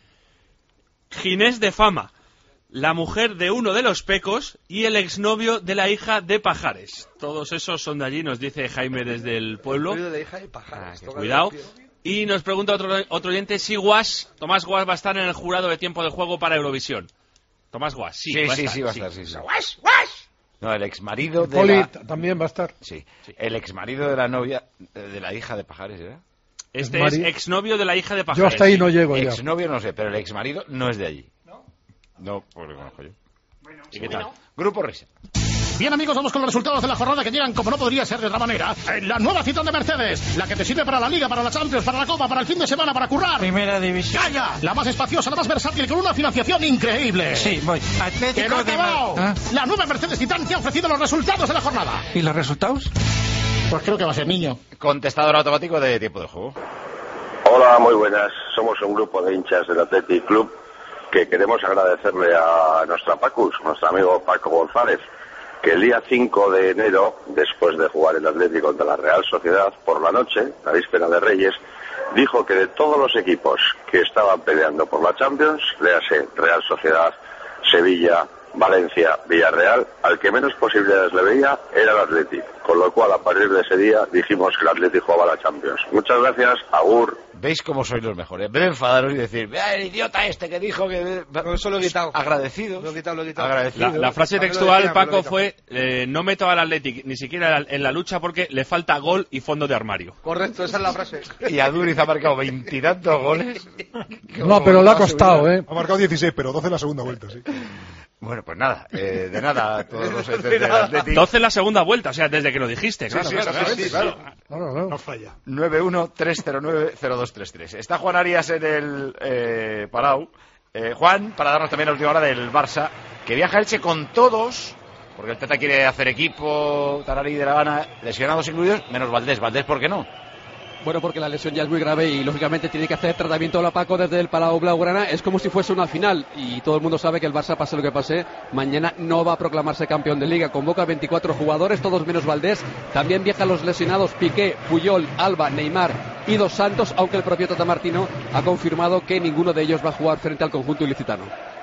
Ginés de Fama, la mujer de uno de los Pecos y el exnovio de la hija de Pajares. Todos esos son de allí, nos dice Jaime desde el pueblo. El de la hija de Pajares. Cuidado. Y nos pregunta otro oyente si Tomás Guas va a estar en el jurado de Tiempo de Juego para Eurovisión. Tomás Guas, sí, va a estar. ¡Guas! No, el exmarido de Poli también va a estar. Sí, el exmarido de la novia, de la hija de Pajares, ¿verdad? Este es exnovio de la hija de Pajares. Yo hasta ahí no llego ya. Exnovio no sé, pero el exmarido no es de allí. No, porque lo conozco yo. Bueno, ¿y qué tal? Grupo Risa. Bien, amigos, vamos con los resultados de la jornada que llegan, como no podría ser de otra manera, en la nueva Citroën de Mercedes, la que te sirve para la Liga, para la Champions, para la Copa, para el fin de semana, para currar. Primera división. ¡Calla! La más espaciosa, la más versátil, con una financiación increíble. Sí, voy. Atlético ¡Que no ha acabado! ¿Ah? La nueva Mercedes Citroën te ha ofrecido los resultados de la jornada. ¿Y los resultados? Pues creo que va a ser niño. Contestador automático de Tiempo de Juego. Hola, muy buenas. Somos un grupo de hinchas del Athletic Club que queremos agradecerle a nuestro amigo Paco González, que el día 5 de enero, después de jugar el Atlético contra la Real Sociedad, por la noche, la víspera de Reyes, dijo que de todos los equipos que estaban peleando por la Champions, léase Real Sociedad, Sevilla, Valencia, Villarreal, al que menos posibilidades le veía era el Atlético. Con lo cual, a partir de ese día, dijimos que el Atlético jugaba la Champions. Muchas gracias, agur. ¿Veis cómo sois los mejores? En vez de enfadaros y decir, vea el idiota este que dijo que... No, eso lo he quitado. Agradecidos. Lo he quitado. Agradecido. La frase textual, Paco, fue no meto al Atlético ni siquiera en la lucha porque le falta gol y fondo de armario. Correcto, esa es la frase. Y Aduriz ha marcado 20 y tantos goles. No, pero le ha costado, ¿eh? Ha marcado 16, pero 12 en la segunda vuelta, sí. Bueno, pues nada, de nada a todos los del Atlético. 12 en la segunda vuelta, o sea, desde que lo dijiste, claro. Sí, claro. No falla. 913090233. Está Juan Arias en el Palau. Juan, para darnos también la última hora del Barça, que viaja a Elche con todos, porque el Tata quiere hacer equipo, Tararí de La Habana, lesionados incluidos, menos Valdés. ¿Valdés por qué no? Bueno, porque la lesión ya es muy grave y lógicamente tiene que hacer tratamiento la Paco desde el Palau Blaugrana. Es como si fuese una final y todo el mundo sabe que el Barça, pase lo que pase, mañana no va a proclamarse campeón de Liga. Convoca 24 jugadores, todos menos Valdés. También viajan los lesionados Piqué, Puyol, Alba, Neymar y Dos Santos, aunque el propio Tata Martino ha confirmado que ninguno de ellos va a jugar frente al conjunto ilicitano.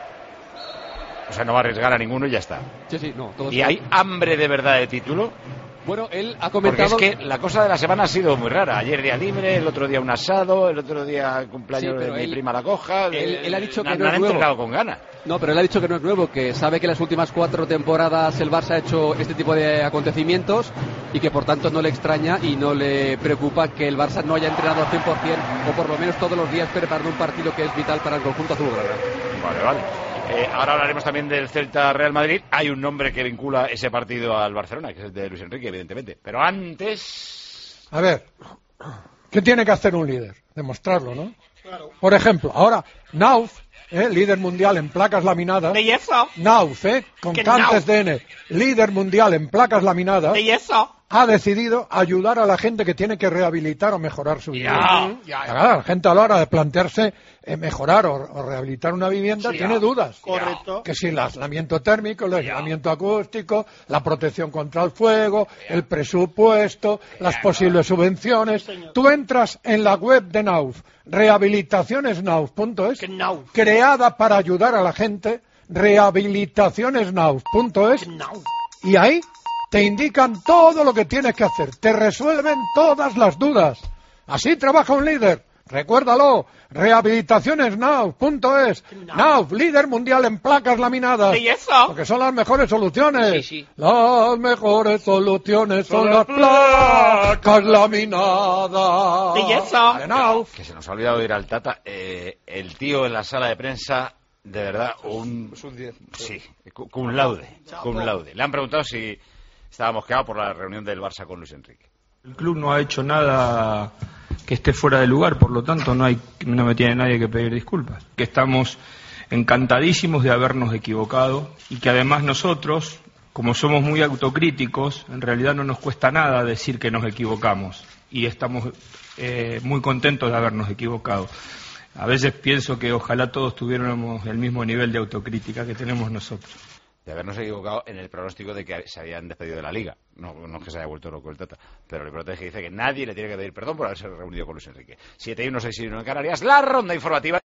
O sea, no va a arriesgar a ninguno y ya está. Sí, no. ¿Y hay hambre de verdad de título? Bueno, él ha comentado... Porque es que la cosa de la semana ha sido muy rara. Ayer día libre, el otro día un asado, el otro día cumpleaños de mi prima la coja. Él ha dicho que no no es han nuevo. entregado con ganas. No, pero él ha dicho que no es nuevo, que sabe que las últimas 4 temporadas el Barça ha hecho este tipo de acontecimientos y que por tanto no le extraña y no le preocupa que el Barça no haya entrenado al 100% o por lo menos todos los días preparando un partido que es vital para el conjunto azulgrana. Vale. Ahora hablaremos también del Celta-Real Madrid. Hay un nombre que vincula ese partido al Barcelona, que es el de Luis Enrique, evidentemente. Pero antes... A ver, ¿qué tiene que hacer un líder? Demostrarlo, ¿no? Claro. Por ejemplo, ahora, Nauf, líder mundial en placas laminadas. De yeso. Nauf, con cantes de N, líder mundial en placas laminadas. De yeso. Ha decidido ayudar a la gente que tiene que rehabilitar o mejorar su vivienda. La gente a la hora de plantearse mejorar o rehabilitar una vivienda tiene dudas. Correcto. Que si el aislamiento térmico, el aislamiento acústico, la protección contra el fuego, el presupuesto, las posibles subvenciones. Tú entras en la web de Nauf, rehabilitacionesnauf.es, creada para ayudar a la gente rehabilitacionesnauf.es y ahí te indican todo lo que tienes que hacer, te resuelven todas las dudas. Así trabaja un líder. Recuérdalo, rehabilitacionesnauf.es. Nauf, líder mundial en placas laminadas. ¿Y eso? Porque son las mejores soluciones. Sí. Las mejores soluciones son las placas laminadas. ¿Y eso? De Nauf. Que se nos ha olvidado ir al Tata. El tío en la sala de prensa, de verdad, sí, cum laude. Le han preguntado si estaba mosqueado por la reunión del Barça con Luis Enrique. El club no ha hecho nada que esté fuera de lugar, por lo tanto no me tiene nadie que pedir disculpas. Que estamos encantadísimos de habernos equivocado y que además nosotros, como somos muy autocríticos, en realidad no nos cuesta nada decir que nos equivocamos y estamos muy contentos de habernos equivocado. A veces pienso que ojalá todos tuviéramos el mismo nivel de autocrítica que tenemos nosotros. De habernos equivocado en el pronóstico de que se habían despedido de la Liga. No es que se haya vuelto loco el Tata, pero el protege dice que nadie le tiene que pedir perdón por haberse reunido con Luis Enrique. 7-1, 6-1 en Canarias, la ronda informativa.